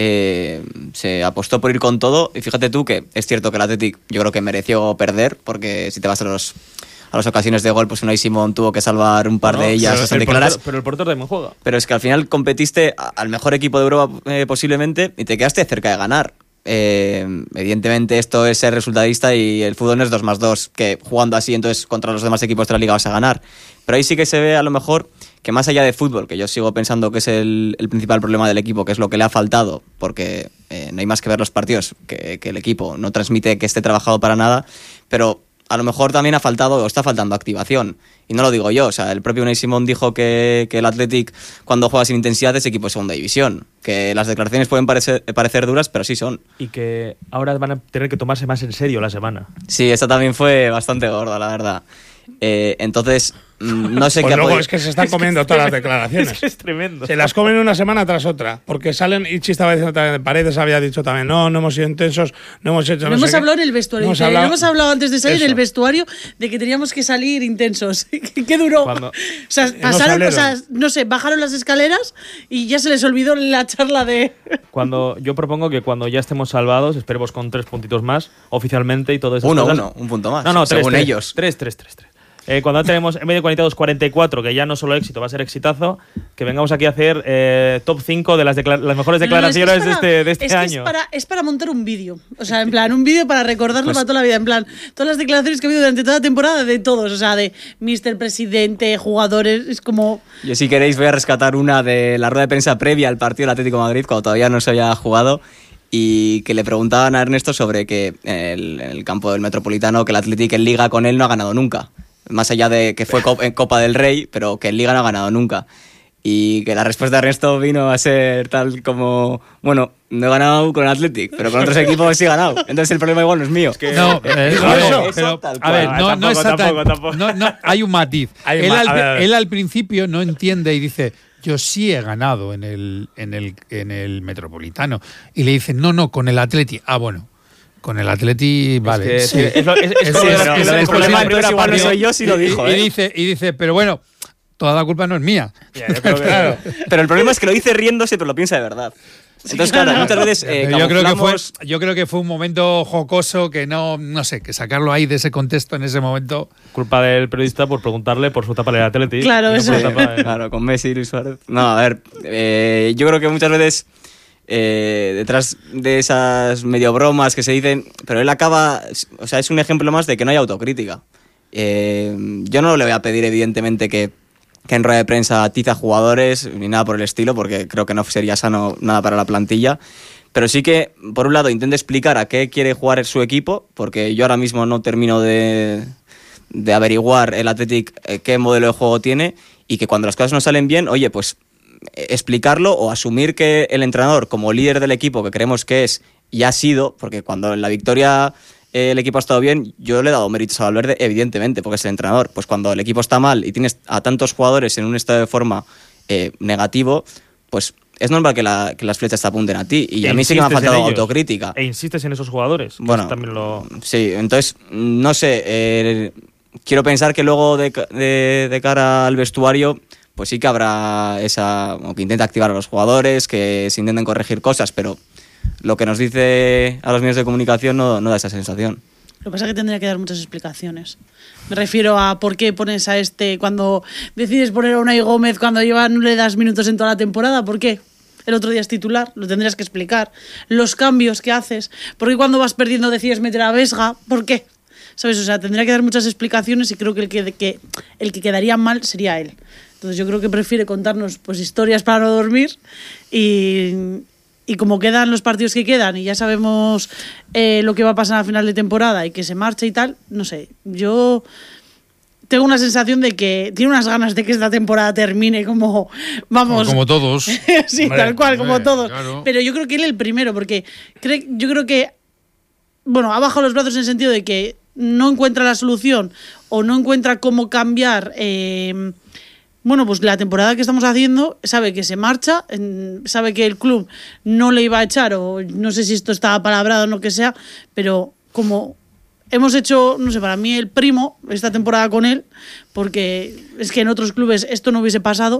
se apostó por ir con todo. Y fíjate tú que es cierto que el Athletic yo creo que mereció perder, porque si te vas a las ocasiones de gol, pues Unai Simón tuvo que salvar un par de ellas bastante claras. Pero el portero también juega. Pero es que al final competiste al mejor equipo de Europa posiblemente y te quedaste cerca de ganar. Evidentemente esto es ser resultadista y el fútbol no es 2+2, que jugando así entonces contra los demás equipos de la liga vas a ganar. Pero ahí sí que se ve a lo mejor que más allá de fútbol, que yo sigo pensando que es el principal problema del equipo, que es lo que le ha faltado, porque no hay más que ver los partidos, que el equipo no transmite que esté trabajado para nada, pero a lo mejor también ha faltado o está faltando activación. Y no lo digo yo, o sea, el propio Unai Simón dijo que el Athletic cuando juega sin intensidad es equipo de segunda división, que las declaraciones pueden parecer duras, pero sí son. Y que ahora van a tener que tomarse más en serio la semana. Sí, esa también fue bastante gorda, la verdad. Entonces, no sé pues qué... luego es que se están comiendo todas las declaraciones. Es que es tremendo. Se las comen una semana tras otra, porque salen, Ichi estaba diciendo también, Paredes había dicho también, no hemos sido intensos, no hemos hecho... No hemos hablado en el vestuario, hemos hablado antes de salir en el vestuario de que teníamos que salir intensos. ¿Qué duró? O sea, bajaron las escaleras y ya se les olvidó la charla de... Yo propongo que cuando ya estemos salvados, esperemos con 3 puntitos más, oficialmente y todo eso. Un punto más. No, según ellos. 3. Cuando tenemos, en medio de conectados 44, que ya no solo éxito, va a ser exitazo, que vengamos aquí a hacer top 5 de las mejores declaraciones de este año. Es para montar un vídeo. O sea, en plan, un vídeo para recordarlo para toda la vida. En plan, todas las declaraciones que ha habido durante toda la temporada de todos. O sea, de Mr. Presidente, jugadores, es como... Yo, si queréis, voy a rescatar una de la rueda de prensa previa al partido del Atlético de Madrid, cuando todavía no se había jugado, y que le preguntaban a Ernesto sobre que en el campo del Metropolitano, que el Atlético en Liga con él no ha ganado nunca. Más allá de que fue en Copa del Rey, pero que en Liga no ha ganado nunca. Y que la respuesta de Ernesto vino a ser tal como, bueno, no he ganado con el Athletic, pero con otros equipos sí he ganado. Entonces el problema igual no es mío. Es que no, no es tampoco. No, hay un matiz. Él al principio no entiende y dice, yo sí he ganado en el Metropolitano. Y le dicen, no, con el Athletic. Ah, bueno. Con el Atleti, vale. Es el problema, entonces igual no soy yo si lo dijo. Y dice, pero bueno, toda la culpa no es mía. Claro. Pero el problema es que lo dice riéndose, pero lo piensa de verdad. Entonces, claro, muchas veces yo creo que fue un momento jocoso que no sé, que sacarlo ahí de ese contexto en ese momento. Culpa del periodista por preguntarle por su tapa del Atleti. Claro, eso. Claro, con Messi y Luis Suárez. No, a ver, yo creo que muchas veces detrás de esas medio bromas que se dicen, pero él acaba, o sea, es un ejemplo más de que no hay autocrítica. Yo no le voy a pedir evidentemente que en rueda de prensa atiza a jugadores ni nada por el estilo, porque creo que no sería sano nada para la plantilla, pero sí que por un lado intente explicar a qué quiere jugar su equipo, porque yo ahora mismo no termino de averiguar el Athletic qué modelo de juego tiene, y que cuando las cosas no salen bien, oye, pues explicarlo o asumir que el entrenador, como líder del equipo que creemos que es y ha sido, porque cuando en la victoria el equipo ha estado bien, yo le he dado méritos a Valverde, evidentemente, porque es el entrenador. Pues cuando el equipo está mal y tienes a tantos jugadores en un estado de forma negativo, pues es normal que las flechas te apunten a ti. Y a mí sí que me ha faltado autocrítica. E insistes en esos jugadores. Bueno, también sí, entonces, no sé, quiero pensar que luego de cara al vestuario, pues sí que habrá o que intenta activar a los jugadores, que se intenten corregir cosas, pero lo que nos dice a los medios de comunicación no da esa sensación. Lo que pasa es que tendría que dar muchas explicaciones. Me refiero a por qué pones a cuando decides poner a Unai Gómez cuando no le das minutos en toda la temporada. ¿Por qué? El otro día es titular, lo tendrías que explicar. Los cambios que haces. ¿Por qué cuando vas perdiendo decides meter a Vesga? ¿Por qué? ¿Sabes? O sea, tendría que dar muchas explicaciones y creo que el que quedaría mal sería él. Entonces yo creo que prefiere contarnos pues historias para no dormir y como quedan los partidos que quedan y ya sabemos lo que va a pasar a final de temporada y que se marcha y tal, no sé, yo tengo una sensación de que tiene unas ganas de que esta temporada termine como, vamos... Como todos. Sí, hombre, tal cual, como todos. Claro. Pero yo creo que él el primero, porque yo creo que, bueno, ha bajado los brazos en el sentido de que no encuentra la solución o no encuentra cómo cambiar... Bueno, pues la temporada que estamos haciendo, sabe que se marcha, sabe que el club no le iba a echar, o no sé si esto estaba palabrado o no que sea, pero como hemos hecho, no sé, para mí el primo esta temporada con él, porque es que en otros clubes esto no hubiese pasado,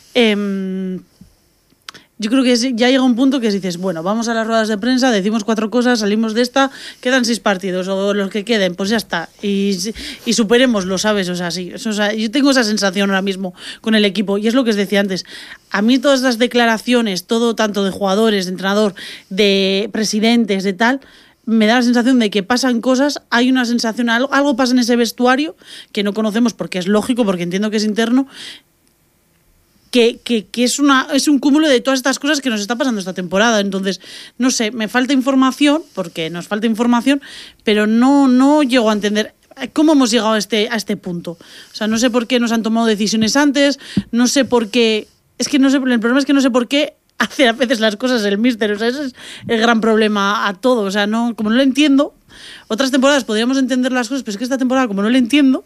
yo creo que ya llega un punto que dices, bueno, vamos a las ruedas de prensa, decimos 4 cosas, salimos de esta, quedan 6 partidos, o los que queden, pues ya está. Y superémoslo, ¿sabes? O sea, sí. O sea, yo tengo esa sensación ahora mismo con el equipo, y es lo que os decía antes. A mí todas las declaraciones, todo tanto de jugadores, de entrenador, de presidentes, de tal, me da la sensación de que pasan cosas, hay una sensación, algo pasa en ese vestuario que no conocemos porque es lógico, porque entiendo que es interno, que es un cúmulo de todas estas cosas que nos está pasando esta temporada. Entonces, no sé, me falta información, porque nos falta información, pero no llego a entender cómo hemos llegado a este punto. O sea, no sé por qué nos han tomado decisiones antes, no sé por qué... Es que no sé, el problema es que no sé por qué hace a veces las cosas el míster. O sea, ese es el gran problema a todo. O sea, como no lo entiendo, otras temporadas podríamos entender las cosas, pero es que esta temporada, como no lo entiendo...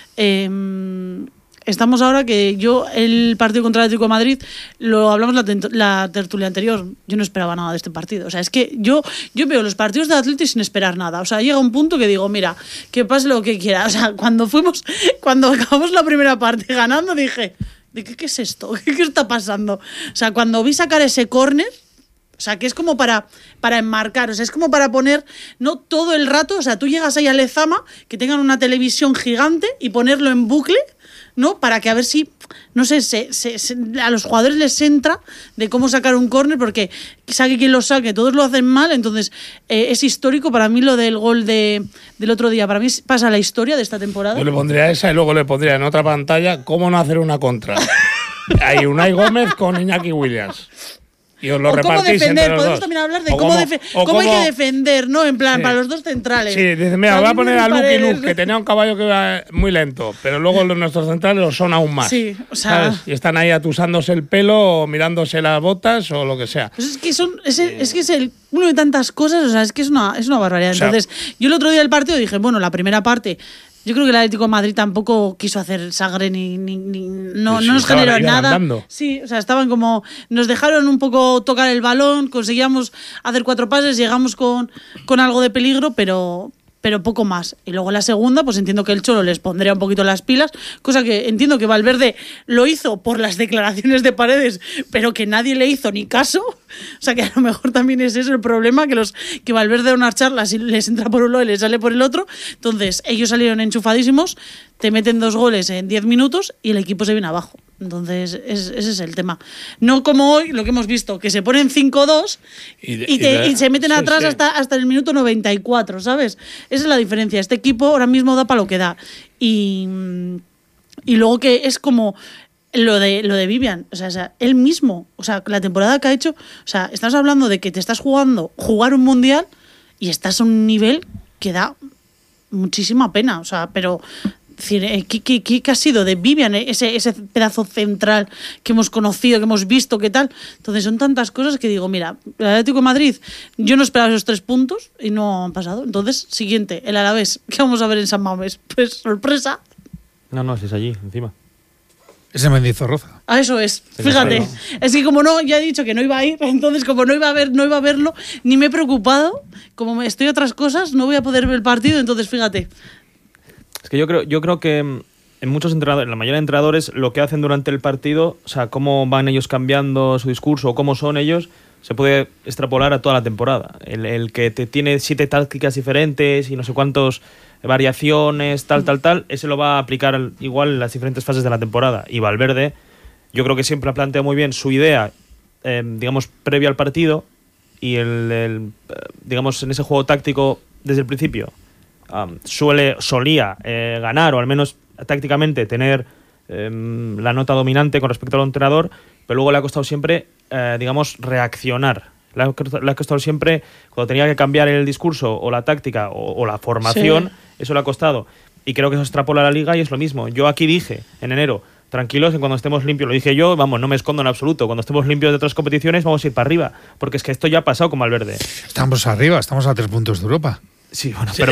Estamos ahora que el partido contra el Atlético de Madrid, lo hablamos la tertulia anterior, yo no esperaba nada de este partido. O sea, es que yo veo los partidos del Atlético sin esperar nada. O sea, llega un punto que digo, mira, que pase lo que quiera. O sea, cuando acabamos la primera parte ganando, dije, ¿qué es esto? ¿Qué está pasando? O sea, cuando vi sacar ese córner, o sea, que es como para enmarcar, o sea, es como para poner, no todo el rato, o sea, tú llegas ahí a Lezama, que tengan una televisión gigante y ponerlo en bucle, ¿no? Para que a ver si, no sé, a los jugadores les entra de cómo sacar un córner, porque saque quien lo saque, todos lo hacen mal, entonces es histórico. Para mí lo del gol del otro día, para mí pasa la historia de esta temporada. Yo le pondría esa y luego le pondría en otra pantalla cómo no hacer una contra. Hay Unai Gómez con Iñaki Williams. Y os lo o cómo defender, podemos dos. También hablar de cómo hay que defender, ¿no? En plan, para los dos centrales. Sí, dice, mira, voy a poner a Luke y Luke, que tenía un caballo que iba muy lento, pero luego nuestros centrales lo son aún más. Sí, o sea... ¿sabes? Y están ahí atusándose el pelo, o mirándose las botas, o lo que sea. Pues es que es uno de tantas cosas, o sea, es que es una barbaridad. Entonces, yo el otro día del partido dije, bueno, la primera parte... Yo creo que el Atlético de Madrid tampoco quiso hacer sangre no nos generó nada. Andando. Sí, o sea, estaban como... Nos dejaron un poco tocar el balón, conseguíamos hacer 4 pases, llegamos con algo de peligro, pero poco más. Y luego la segunda, pues entiendo que el Cholo les pondría un poquito las pilas, cosa que entiendo que Valverde lo hizo por las declaraciones de Paredes, pero que nadie le hizo ni caso. O sea, que a lo mejor también es eso el problema, que Valverde da unas charlas y les entra por un lado y les sale por el otro. Entonces, ellos salieron enchufadísimos, te meten 2 goles en 10 minutos y el equipo se viene abajo. Entonces, ese es el tema. No como hoy, lo que hemos visto, que se ponen 5-2 y se meten atrás sí. Hasta el minuto 94, ¿sabes? Esa es la diferencia. Este equipo ahora mismo da para lo que da. Y luego que es como lo de Vivian, o sea, él mismo, o sea, la temporada que ha hecho, o sea, estás hablando de que te estás jugar un mundial y estás a un nivel que da muchísima pena, o sea, pero... Es decir, ¿qué ha sido de Vivian, ese pedazo central que hemos conocido, que hemos visto, qué tal? Entonces son tantas cosas que digo, mira, el Atlético de Madrid, yo no esperaba esos 3 puntos y no han pasado. Entonces, siguiente, el Alavés, ¿qué vamos a ver en San Mamés? Pues sorpresa. No, si es allí, encima. Ese Mendizorroza. Ah, eso es, fíjate. Es que como no, ya he dicho que no iba a ir, entonces como no iba a verlo, ni me he preocupado. Como estoy a otras cosas, no voy a poder ver el partido, entonces fíjate. Es que yo creo que en muchos entrenadores, la mayoría de entrenadores, lo que hacen durante el partido, o sea, cómo van ellos cambiando su discurso o cómo son ellos, se puede extrapolar a toda la temporada. El que te tiene 7 tácticas diferentes y no sé cuántos variaciones, tal, ese lo va a aplicar igual en las diferentes fases de la temporada. Y Valverde, yo creo que siempre ha planteado muy bien su idea, digamos, previo al partido, y digamos, en ese juego táctico desde el principio solía ganar, o al menos tácticamente tener la nota dominante con respecto al entrenador, pero luego le ha costado siempre, digamos, reaccionar. Le ha costado siempre, cuando tenía que cambiar el discurso o la táctica o la formación, eso le ha costado. Y creo que eso extrapola a la Liga y es lo mismo. Yo aquí dije, en enero, tranquilos, que cuando estemos limpios, lo dije yo, vamos, no me escondo en absoluto, cuando estemos limpios de otras competiciones vamos a ir para arriba, porque es que esto ya ha pasado con Valverde. Estamos arriba, estamos a 3 puntos de Europa. Sí, bueno, pero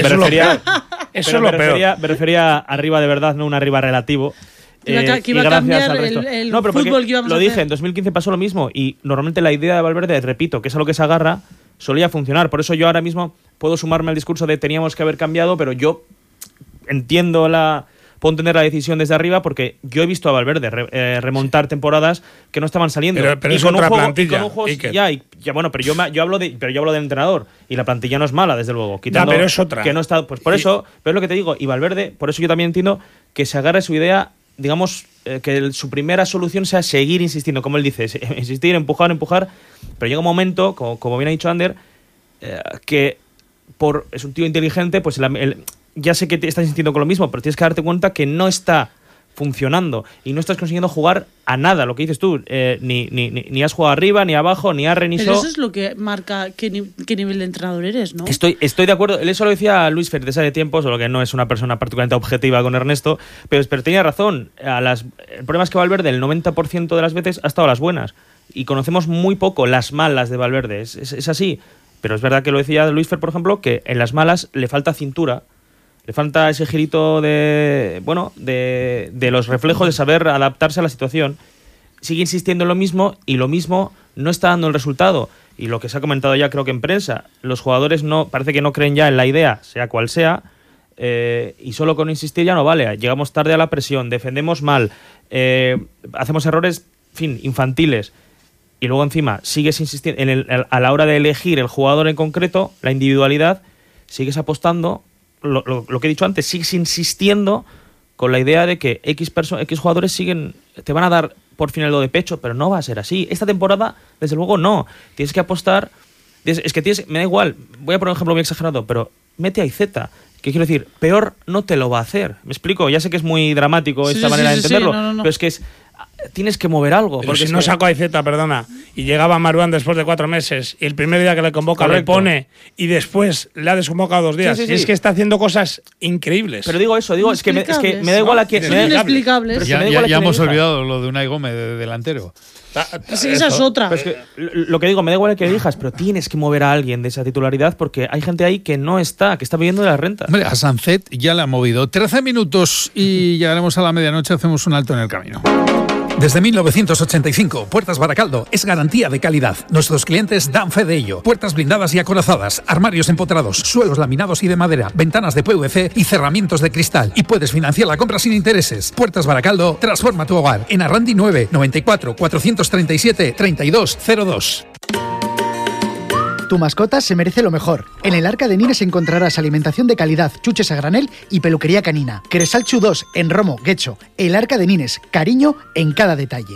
me refería arriba de verdad, no un arriba relativo. Que iba a cambiar el fútbol que íbamos a hacer. Lo dije, en 2015 pasó lo mismo, y normalmente la idea de Valverde, repito, que es a lo que se agarra, solía funcionar. Por eso yo ahora mismo puedo sumarme al discurso de teníamos que haber cambiado, pero yo puedo entender la decisión desde arriba, porque yo he visto a Valverde remontar temporadas que no estaban saliendo. Pero es otra plantilla. Bueno, pero yo hablo del entrenador, y la plantilla no es mala, desde luego. Quitando pero es otra. Que no está, pues por eso, pero es lo que te digo, y Valverde, por eso yo también entiendo que se agarre su idea, digamos, que su primera solución sea seguir insistiendo, como él dice, insistir, empujar, pero llega un momento, como bien ha dicho Ander, que es un tío inteligente, pues ya sé que te estás insistiendo con lo mismo, pero tienes que darte cuenta que no está funcionando y no estás consiguiendo jugar a nada, lo que dices tú, ni has jugado arriba, ni abajo, ni has reniso. Pero eso es lo que marca qué nivel de entrenador eres, ¿no? Estoy de acuerdo, eso lo decía Luis Fer de tiempo, solo que no es una persona particularmente objetiva con Ernesto, pero tenía razón. El problema es que Valverde el 90% de las veces ha estado a las buenas, y conocemos muy poco las malas de Valverde, es así, pero es verdad que lo decía Luis Fer, por ejemplo, que en las malas le falta cintura. Le falta ese girito de los reflejos, de saber adaptarse a la situación. Sigue insistiendo en lo mismo, y lo mismo no está dando el resultado. Y lo que se ha comentado ya, creo que en prensa, los jugadores parece que no creen ya en la idea, sea cual sea, y solo con insistir ya no vale. Llegamos tarde a la presión, defendemos mal, hacemos errores, infantiles. Y luego encima sigues insistiendo a la hora de elegir el jugador en concreto, la individualidad, sigues apostando. Lo que he dicho antes, sigues insistiendo con la idea de que X jugadores te van a dar por fin el do de pecho, pero no va a ser así. Esta temporada, desde luego, no. Tienes que apostar. Me da igual, voy a poner un ejemplo muy exagerado, pero mete a Iceta. ¿Qué quiero decir? Peor no te lo va a hacer. ¿Me explico? Ya sé que es muy dramático esta manera de entenderlo, pero es que tienes que mover algo. Pero porque si no sacó a Iceta, perdona, y llegaba Marouane después de 4 meses, y el primer día que le convoca le pone, y después le ha desconvocado 2 días. Es que está haciendo cosas increíbles. Pero digo, es que me da igual a quién. Son inexplicables. Ya hemos olvidado lo de Unai Gómez de delantero. Sí, esa es otra. Pero es que, lo que digo, me da igual que elijas, pero tienes que mover a alguien de esa titularidad, porque hay gente ahí que está viviendo de la renta. Hombre, a Sancet ya le ha movido 13 minutos y llegaremos a la medianoche, hacemos un alto en el camino. Desde 1985, Puertas Baracaldo es garantía de calidad. Nuestros clientes dan fe de ello. Puertas blindadas y acorazadas, armarios empotrados, suelos laminados y de madera, ventanas de PVC y cerramientos de cristal. Y puedes financiar la compra sin intereses. Puertas Baracaldo, transforma tu hogar. En Arrandi 9 94 437 3202. Tu mascota se merece lo mejor. En el Arca de Nines encontrarás alimentación de calidad, chuches a granel y peluquería canina. Cresalchu 2 en Romo, Guecho. El Arca de Nines, cariño en cada detalle.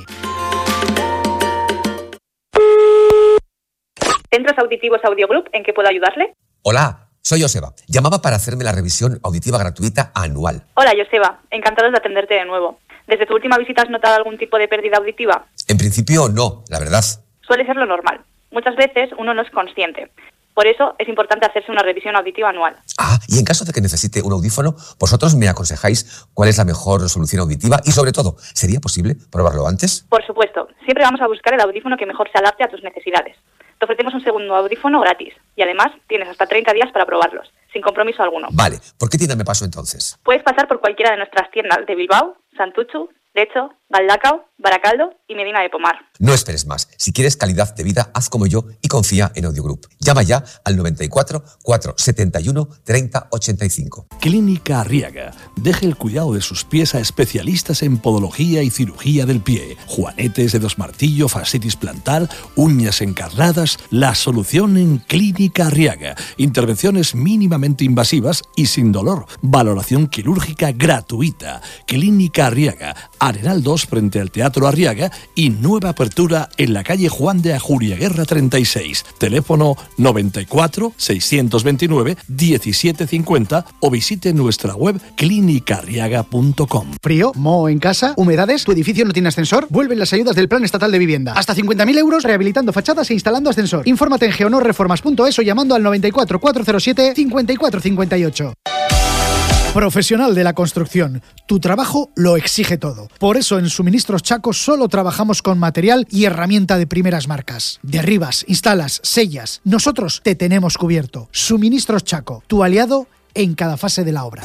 Centros Auditivos Audio Group, ¿en qué puedo ayudarle? Hola, soy Joseba. Llamaba para hacerme la revisión auditiva gratuita anual. Hola, Joseba. Encantados de atenderte de nuevo. ¿Desde tu última visita has notado algún tipo de pérdida auditiva? En principio no, la verdad. Suele ser lo normal. Muchas veces uno no es consciente. Por eso es importante hacerse una revisión auditiva anual. Y en caso de que necesite un audífono, ¿vosotros me aconsejáis cuál es la mejor solución auditiva? Y sobre todo, ¿sería posible probarlo antes? Por supuesto. Siempre vamos a buscar el audífono que mejor se adapte a tus necesidades. Te ofrecemos un segundo audífono gratis. Y además, tienes hasta 30 días para probarlos, sin compromiso alguno. Vale. ¿Por qué tienda me paso entonces? Puedes pasar por cualquiera de nuestras tiendas de Bilbao, Santuchu, Lecho, Galdacao, Baracaldo y Medina de Pomar. No esperes más. Si quieres calidad de vida, haz como yo y confía en Audiogroup. Llama ya al 94 471 30 85. Clínica Arriaga. Deje el cuidado de sus pies a especialistas en podología y cirugía del pie. Juanetes, dedos martillo, fascitis plantar, uñas encarnadas. La solución en Clínica Arriaga. Intervenciones mínimamente invasivas y sin dolor. Valoración quirúrgica gratuita. Clínica Arriaga. Arenal 2 frente al Teatro Arriaga y nueva apertura en la calle Juan de Ajuriaguerra 36. Teléfono 94 629 1750 o visite nuestra web clinicarriaga.com. ¿Frío? ¿Moho en casa? ¿Humedades? ¿Tu edificio no tiene ascensor? Vuelven las ayudas del Plan Estatal de Vivienda. Hasta 50.000 euros rehabilitando fachadas e instalando ascensor. Infórmate en geonorreformas.es o llamando al 94 407 54 58. Profesional de la construcción. Tu trabajo lo exige todo. Por eso en Suministros Chaco solo trabajamos con material y herramienta de primeras marcas. Derribas, instalas, sellas. Nosotros te tenemos cubierto. Suministros Chaco, tu aliado en cada fase de la obra.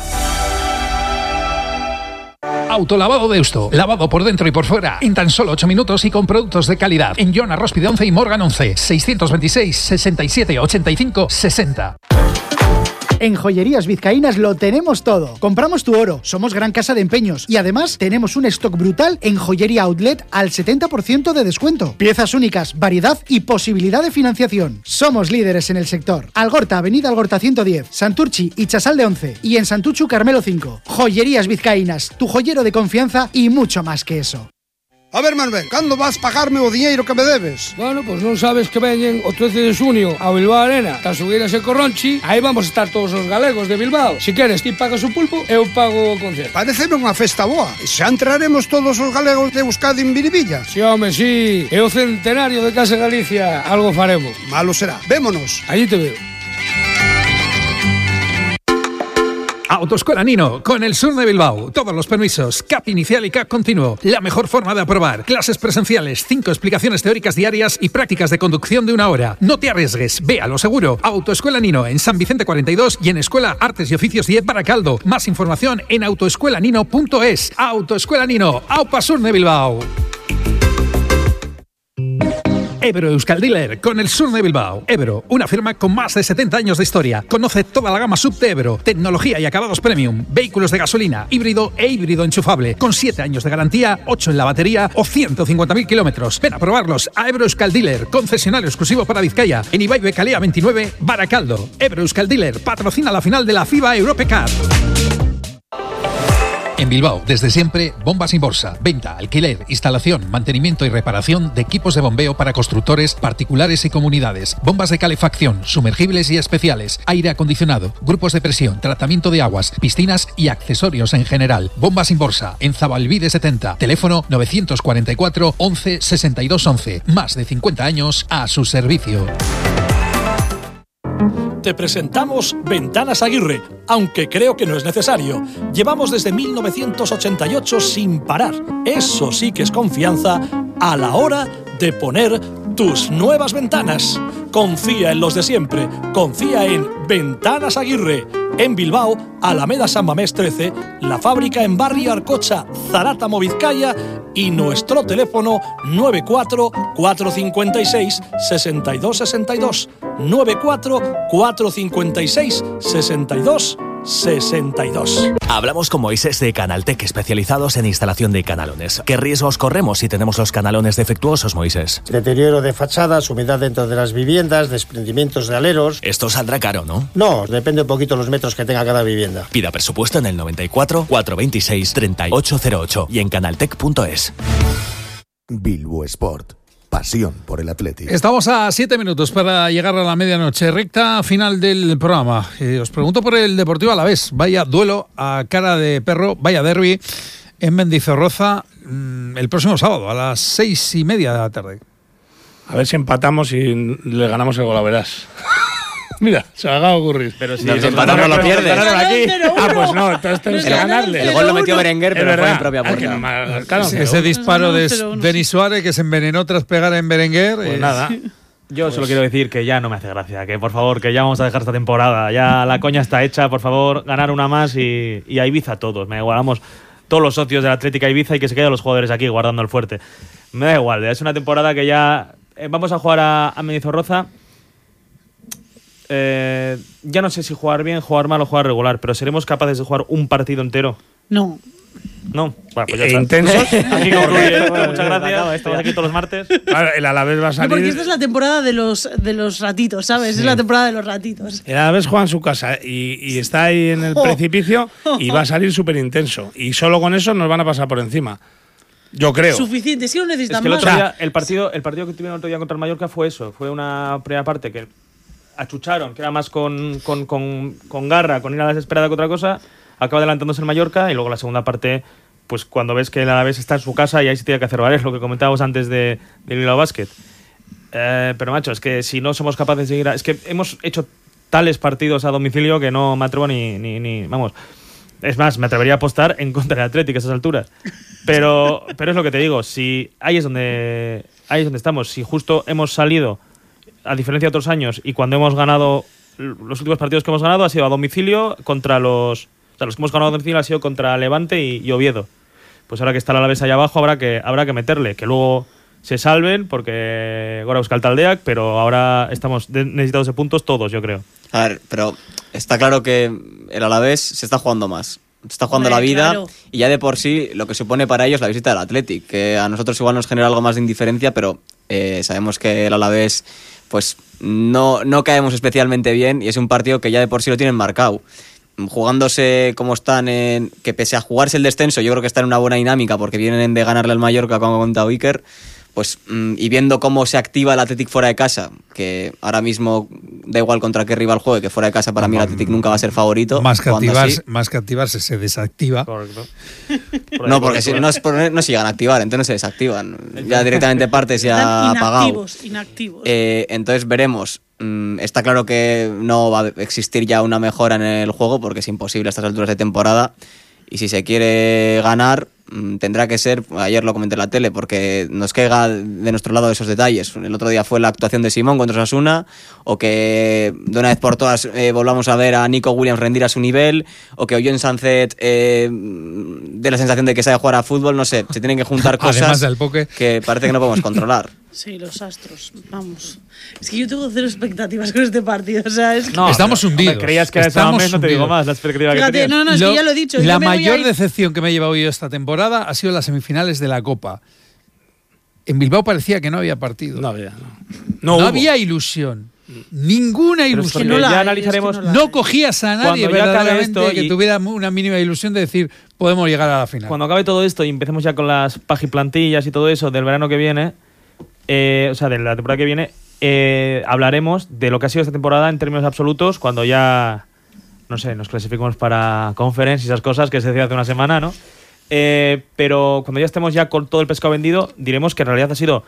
Autolavado Deusto. Lavado por dentro y por fuera en tan solo 8 minutos y con productos de calidad. En Joan Arróspide 11 y Morgan 11. 626 67 85 60. En Joyerías Vizcaínas lo tenemos todo. Compramos tu oro, somos gran casa de empeños y además tenemos un stock brutal en Joyería Outlet al 70% de descuento. Piezas únicas, variedad y posibilidad de financiación. Somos líderes en el sector. Algorta, Avenida Algorta 110, Santurchi y Chasal de 11 y en Santuchu Carmelo 5. Joyerías Vizcaínas, tu joyero de confianza y mucho más que eso. A ver, Manuel, cando vas pagarme o diñeiro que me debes? Bueno, pois non sabes que veñen o 13 de xunio a Bilbao Arena tras subir a Corronchi. Aí vamos a estar todos os galegos de Bilbao. Si queres, ti pagas o pulpo, eu pago o concerto. Pareceme unha festa boa. Xa entraremos todos os galegos de Euskadi en Biribilla. Si, home, si. É o centenario de Casa Galicia. Algo faremos. Malo será. Vémonos. Allí te veo. Autoescuela Nino, con el sur de Bilbao. Todos los permisos, CAP inicial y CAP continuo. La mejor forma de aprobar. Clases presenciales, 5 explicaciones teóricas diarias y prácticas de conducción de 1 hora. No te arriesgues, ve a lo seguro. Autoescuela Nino, en San Vicente 42 y en Escuela Artes y Oficios 10 Baracaldo. Más información en autoescuelanino.es. Autoescuela Nino, AUPA Sur de Bilbao. Ebro Euskal Dealer, con el sur de Bilbao. Ebro, una firma con más de 70 años de historia. Conoce toda la gama sub de Ebro, tecnología y acabados premium, vehículos de gasolina, híbrido e híbrido enchufable, con 7 años de garantía, 8 en la batería o 150.000 kilómetros. Ven a probarlos a Ebro Euskal Dealer, concesionario exclusivo para Vizcaya, en Ibaigüe Calea 29, Baracaldo. Ebro Euskal Dealer patrocina la final de la FIBA Europe Cup. En Bilbao, desde siempre, Bombas Inborsa. Venta, alquiler, instalación, mantenimiento y reparación de equipos de bombeo para constructores, particulares y comunidades. Bombas de calefacción, sumergibles y especiales, aire acondicionado, grupos de presión, tratamiento de aguas, piscinas y accesorios en general. Bombas Inborsa, en Zabalbide 70. Teléfono 944 11 62 11. Más de 50 años a su servicio. Te presentamos Ventanas Aguirre, aunque creo que no es necesario. Llevamos desde 1988 sin parar. Eso sí que es confianza a la hora de poner tus nuevas ventanas. Confía en los de siempre. Confía en Ventanas Aguirre. En Bilbao, Alameda San Mamés 13, la fábrica en Barrio Arcocha, Zarátamo, Vizcaya y nuestro teléfono 94 456 62 62. 94 456 62 62. Hablamos con Moisés de Canaltech, especializados en instalación de canalones. ¿Qué riesgos corremos si tenemos los canalones defectuosos, Moisés? Deterioro de fachadas, humedad dentro de las viviendas, desprendimientos de aleros. Esto saldrá caro, ¿no? No, depende un poquito los metros que tenga cada vivienda. Pida presupuesto en el 94 426 3808 y en canaltech.es. Bilbo Sport. Pasión por el Athletic. Estamos a 7 minutos para llegar a la medianoche, recta final del programa. Os pregunto por el Deportivo Alavés. Vaya duelo a cara de perro, vaya derbi en Mendizorroza el próximo sábado a las 6:30 de la tarde. A ver si empatamos y le ganamos el Golaveras. Mira, se me acaba de ocurrir. Pero si nos empatamos lo pierdes. Pues no, entonces tenemos que ganarle. El gol lo metió Berenguer, pero fue en propia puerta. Ese disparo de Denis Suárez que se envenenó tras pegar en Berenguer. Pues nada. Yo solo quiero decir que ya no me hace gracia, que por favor, que ya vamos a dejar esta temporada. Ya la coña está hecha, por favor, ganar una más y a Ibiza todos. Me igualamos todos los socios de la Atlética Ibiza y que se queden los jugadores aquí guardando el fuerte. Me da igual, es una temporada que ya vamos a jugar a Mendizorroza. Ya no sé si jugar bien, jugar mal o jugar regular, pero ¿seremos capaces de jugar un partido entero? No. No, bueno, pues ya intensos. Aquí concluye esto, muchas gracias. Estamos aquí todos los martes. Claro, el Alavés va a salir. No, porque esta es la temporada de los ratitos, ¿sabes? Sí. Es la temporada de los ratitos. El Alavés juega en su casa y está ahí en el precipicio y va a salir súper intenso. Y solo con eso nos van a pasar por encima. Yo creo. Suficiente, es que no necesitan Es que el más. otro día, el partido que tuvieron el otro día contra el Mallorca fue eso. Fue una primera parte que achucharon, que era más con garra, con ir a la desesperada que otra cosa. Acaba adelantándose el Mallorca y luego la segunda parte, pues cuando ves que el Alavés está en su casa y ahí se tiene que hacer valer, lo que comentábamos antes del Bilbao Basket. Pero macho, es que si no somos capaces de ir es que hemos hecho tales partidos a domicilio que no me atrevo ni vamos. Es más, me atrevería a apostar en contra del Atlético a esas alturas. Pero es lo que te digo, si ahí es donde estamos. Si justo hemos salido, a diferencia de otros años, y cuando hemos ganado, los últimos partidos que hemos ganado ha sido a domicilio contra los que hemos ganado a domicilio ha sido contra Levante y Oviedo. Pues ahora que está el Alavés allá abajo habrá que meterle, que luego se salven porque Gora Euskal Taldeak, pero ahora estamos necesitados de puntos todos, yo creo. A ver, pero está claro que el Alavés se está jugando más. Se está jugando la vida, claro. Y ya de por sí lo que supone para ellos la visita del Athletic, que a nosotros igual nos genera algo más de indiferencia, pero sabemos que el Alavés pues no caemos especialmente bien y es un partido que ya de por sí lo tienen marcado. Jugándose como están, que pese a jugarse el descenso, yo creo que están en una buena dinámica porque vienen de ganarle al Mallorca, como ha comentado Iker, pues, y viendo cómo se activa el Athletic fuera de casa, que ahora mismo da igual contra qué rival juegue, que fuera de casa para mí el Athletic nunca va a ser favorito. Más que activarse, se desactiva. Correcto. No, porque si no se llegan a activar, entonces no se desactivan. Ya directamente partes ya apagado. Inactivos. Entonces veremos. Está claro que no va a existir ya una mejora en el juego porque es imposible a estas alturas de temporada y si se quiere ganar tendrá que ser, ayer lo comenté en la tele, porque nos caiga de nuestro lado esos detalles. El otro día fue la actuación de Simón contra Osasuna, o que de una vez por todas volvamos a ver a Nico Williams rendir a su nivel, o que Ollón Sanzet dé la sensación de que sabe jugar a fútbol, no sé, se tienen que juntar cosas que parece que no podemos controlar. Sí, los astros, vamos. Es que yo tengo cero expectativas con este partido. O sea, es que no, estamos hundidos. Creías que no te digo más la expectativa que tenías. No, es que ya lo he dicho. La mayor decepción que me he llevado yo esta temporada ha sido las semifinales de la Copa. En Bilbao parecía que no había partido. No había. No había ilusión. Ninguna ilusión. No ya analizaremos. No cogías a nadie verdaderamente que tuviera una mínima ilusión de decir podemos llegar a la final. Cuando acabe todo esto y empecemos ya con las pagiplantillas y todo eso del verano que viene, o sea, de la temporada que viene, hablaremos de lo que ha sido esta temporada en términos absolutos cuando ya, no sé, nos clasificamos para Conference y esas cosas que se decía hace una semana, ¿no? Pero cuando ya estemos ya con todo el pescado vendido, diremos que en realidad ha sido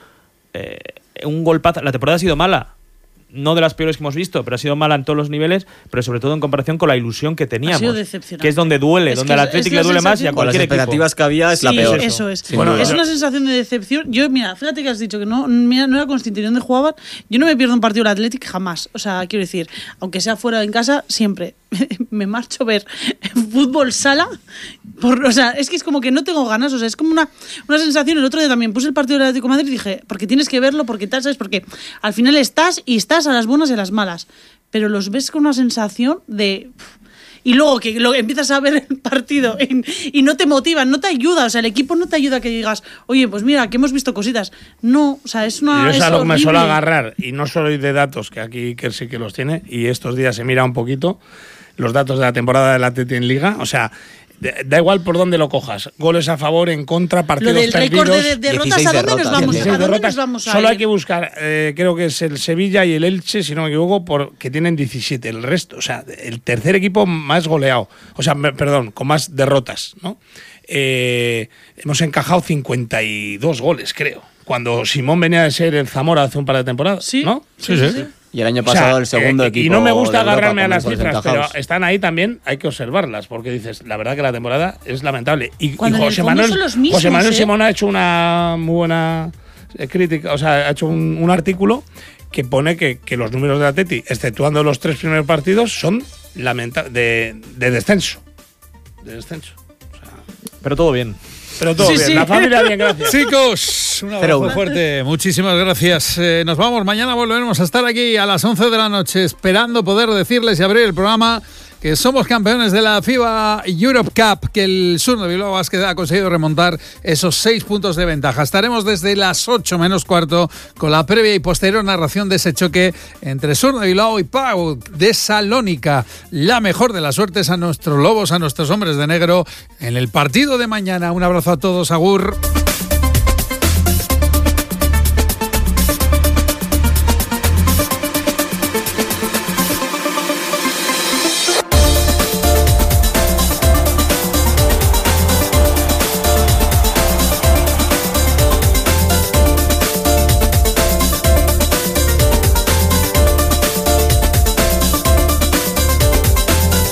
un golpazo. La temporada ha sido mala. No de las peores que hemos visto, pero ha sido mala en todos los niveles, pero sobre todo en comparación con la ilusión que teníamos. Ha sido decepcionante. Que es donde duele, donde al Atlético le duele más y a cualquier equipo. Las expectativas que había es la peor. Eso es. Sí, bueno, es una sensación de decepción. Yo, mira, fíjate que has dicho que no era consciente de dónde jugaban. Yo no me pierdo un partido del Atlético jamás. O sea, quiero decir, aunque sea fuera de en casa, siempre me marcho a ver fútbol sala. O sea, es que es como que no tengo ganas. O sea, es como una sensación. El otro día también puse el partido del Atlético de Madrid y dije, porque tienes que verlo, porque tal, ¿sabes? Porque al final estás a las buenas y a las malas. Pero los ves con una sensación de... Y luego que empiezas a ver el partido y no te motivan, no te ayuda. O sea, el equipo no te ayuda a que digas, oye, pues mira, que hemos visto cositas. No, o sea, es una... Yo es a lo que me horrible. suelo agarrar, y no solo de datos, que aquí que sí que los tiene, y estos días se mira un poquito los datos de la temporada del Atleti en Liga. O sea, da igual por dónde lo cojas. Goles a favor, en contra, partidos perdidos. Lo del récord de derrotas, ¿a dónde nos vamos? ¿A dónde nos vamos a ir? Solo hay que buscar, creo que es el Sevilla y el Elche, si no me equivoco, que tienen 17. El resto, o sea, el tercer equipo más goleado. O sea, perdón, con más derrotas, ¿no? Hemos encajado 52 goles, creo. Cuando Simón venía de ser el Zamora hace un par de temporadas, ¿sí? ¿no? Sí. Y el año pasado el segundo equipo. Y no me gusta agarrarme a las goles cifras, encajados. pero están ahí también, hay que observarlas, porque dices, la verdad que la temporada es lamentable. Y José Manuel Simón ha hecho una muy buena crítica, o sea, ha hecho un artículo que pone que los números de Atleti, exceptuando los 3 primeros partidos, son de descenso. De descenso. O sea, Pero todo bien. Pero todo bien, la familia bien, gracias. Chicos, un abrazo fuerte, muchísimas gracias. Nos vamos, mañana volveremos a estar aquí a las 11 de la noche esperando poder decirles y abrir el programa que somos campeones de la FIBA Europe Cup, que el Sur de Bilbao Basket ha conseguido remontar esos 6 puntos de ventaja. Estaremos desde las 8 menos cuarto con la previa y posterior narración de ese choque entre Sur de Bilbao y Pau de Salónica. La mejor de las suertes a nuestros lobos, a nuestros hombres de negro en el partido de mañana. Un abrazo a todos, agur.